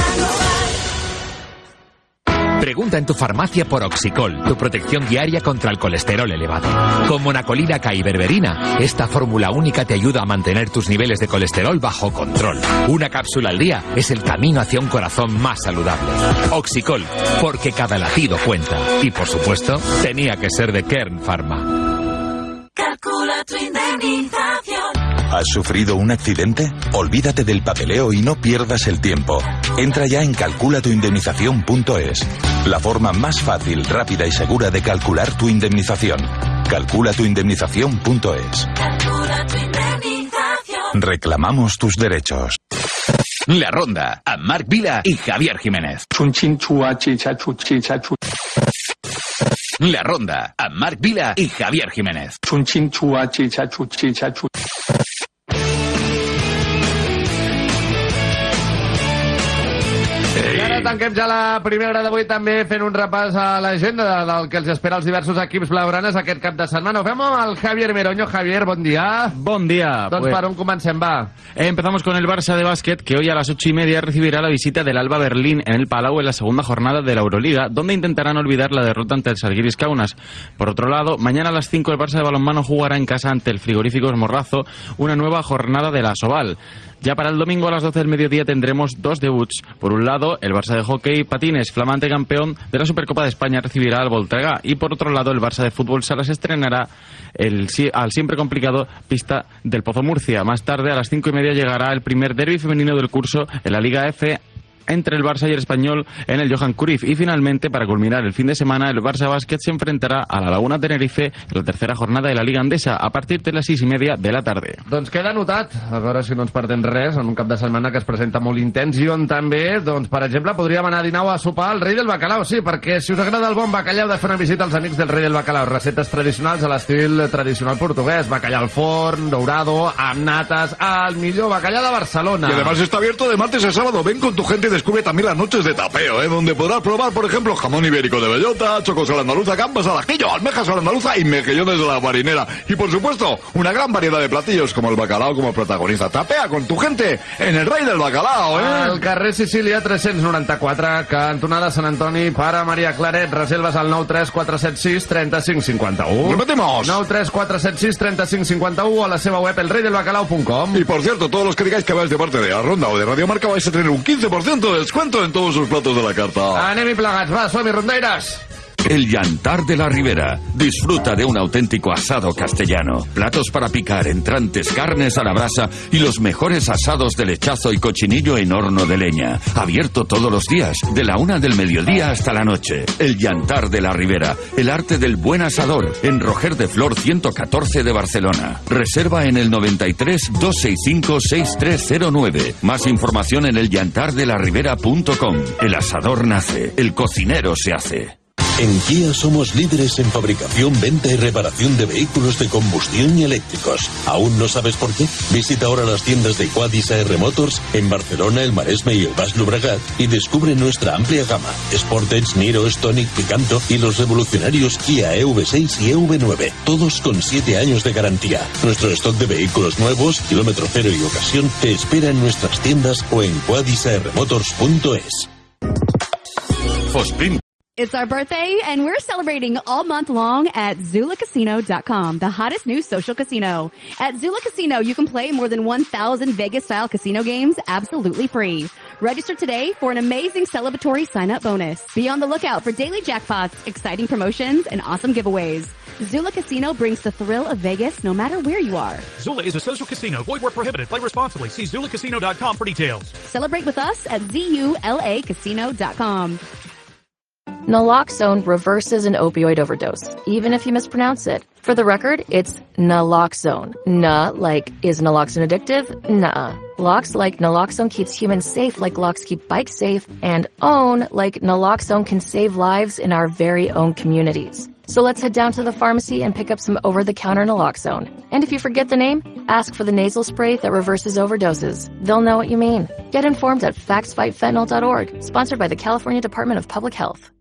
Global. Pregunta en tu farmacia por Oxicol, tu protección diaria contra el colesterol elevado. Con monacolina K y berberina, esta fórmula única te ayuda a mantener tus niveles de colesterol bajo control. Una cápsula al día es el camino hacia un corazón más saludable. Oxicol, porque cada latido cuenta. Y por supuesto, tenía que ser de Kern Pharma. Calcula tu indemnización. ¿Has sufrido un accidente? Olvídate del papeleo y no pierdas el tiempo. Entra ya en calcula tu indemnización punto es. La forma más fácil, rápida y segura de calcular tu indemnización. calcula tu indemnización punto es. Calcula tu indemnización. Reclamamos tus derechos. La Ronda, amb Marc Vila i Javier Jiménez. La Ronda, amb Marc Vila i Javier Jiménez. tanquem ja la primera hora d'avui també fent un repàs a l'agenda del que els espera els diversos equips blaugranes aquest cap de setmana. Ho fem amb el Javier Meroño. Javier, bon dia. Bon día. Doncs pues, per on comencem, va? Empezamos con el Barça de básquet, que hoy a las ocho y media recibirá la visita del Alba Berlín en el Palau en la segunda jornada de la Euroliga, donde intentarán olvidar la derrota ante el Žalgiris Kaunas. Por otro lado, mañana a las cinco el Barça de balonmano jugará en casa ante el Frigoríficos Morrazo una nueva jornada de la Asobal. Ya para el domingo a las doce del mediodía tendremos dos debuts. Por un lado, el Barça de hockey patines, flamante campeón de la Supercopa de España, recibirá al Voltregá. Y por otro lado, el Barça de fútbol sala se estrenará el, al siempre complicado pista del Pozo Murcia. Más tarde, a las cinco y media, llegará el primer derbi femenino del curso en la Liga F entre el Barça y el Español en el Johan Cruyff. Y finalmente, para culminar el fin de semana, el Barça Básquet se enfrentarà a la Laguna Tenerife en la tercera jornada de la Liga Andesa a partir de les sis i media de la tarda. Doncs queda anotat, a veure si no ens perdem res, en un cap de setmana que es presenta molt intens i on també, doncs, per exemple, podríem anar a dinar o a sopar al Rei del Bacalao, sí, perquè si us agrada el bon bacallà heu de fer una visita als amics del Rei del Bacalao, receptes tradicionals a l'estil tradicional portuguès, bacallà al forn, dorado, amb natas, al millor bacallà de Barcelona. Y además está abierto de martes a sábado. Ven con tu gente y descubre también las noches de tapeo, ¿eh? Donde podrás probar, por ejemplo, jamón ibérico de bellota, chocos a la andaluza, gambas al ajillo, almejas a la andaluza y mejillones de la marinera. Y por supuesto, una gran variedad de platillos como el bacalao como protagonista. Tapea con tu gente en el Rei del Bacalao, ¿eh? Al carrer Sicília tres-cents noranta-quatre, cantonada Sant Antoni, para Maria Claret. Reserves al nou tres quatre set sis tres cinc cinc u. Repetimos. nou tres quatre set sis tres cinc cinc u o a la seva web el rei del bacalao punto com. Y por cierto, todos los que digáis que vais de parte de la Ronda o de Radio Marca vais a tener un quince por ciento de descuento en todos sus platos de la carta. Anem-hi plegats, va, som-hi, rondeires. El Llantar de la Ribera. Disfruta de un auténtico asado castellano. Platos para picar, entrantes, carnes a la brasa y los mejores asados de lechazo y cochinillo en horno de leña. Abierto todos los días, de la una del mediodía hasta la noche. El Llantar de la Ribera. El arte del buen asador. En Roger de Flor ciento catorce de Barcelona. Reserva en el noventa y tres dos sesenta y cinco sesenta y tres cero nueve. Más información en el llantar de la ribera punto com. El asador nace. El cocinero se hace. En Kia somos líderes en fabricación, venta y reparación de vehículos de combustión y eléctricos. ¿Aún no sabes por qué? Visita ahora las tiendas de Quadis A R Motors en Barcelona, el Maresme y el Baix Llobregat y descubre nuestra amplia gama. Sportage, Niro, Stonic, Picanto y los revolucionarios Kia E V seis y E V nueve. Todos con siete años de garantía. Nuestro stock de vehículos nuevos, kilómetro cero y ocasión te espera en nuestras tiendas o en quadis a r motors punto es. Fosprin. It's our birthday, and we're celebrating all month long at Zula Casino dot com, the hottest new social casino. At Zula Casino, you can play more than one thousand Vegas-style casino games absolutely free. Register today for an amazing celebratory sign-up bonus. Be on the lookout for daily jackpots, exciting promotions, and awesome giveaways. Zula Casino brings the thrill of Vegas no matter where you are. Zula is a social casino. Void where prohibited. Play responsibly. See Zula Casino dot com for details. Celebrate with us at Z U L A Casino dot com. Naloxone reverses an opioid overdose, even if you mispronounce it. For the record, it's naloxone. Na, like, is naloxone addictive? Nuh-uh. Lox, like naloxone keeps humans safe like locks keep bikes safe, and own, like naloxone can save lives in our very own communities. So let's head down to the pharmacy and pick up some over-the-counter naloxone. And if you forget the name, ask for the nasal spray that reverses overdoses. They'll know what you mean. Get informed at facts fight fentanyl dot org, sponsored by the California Department of Public Health.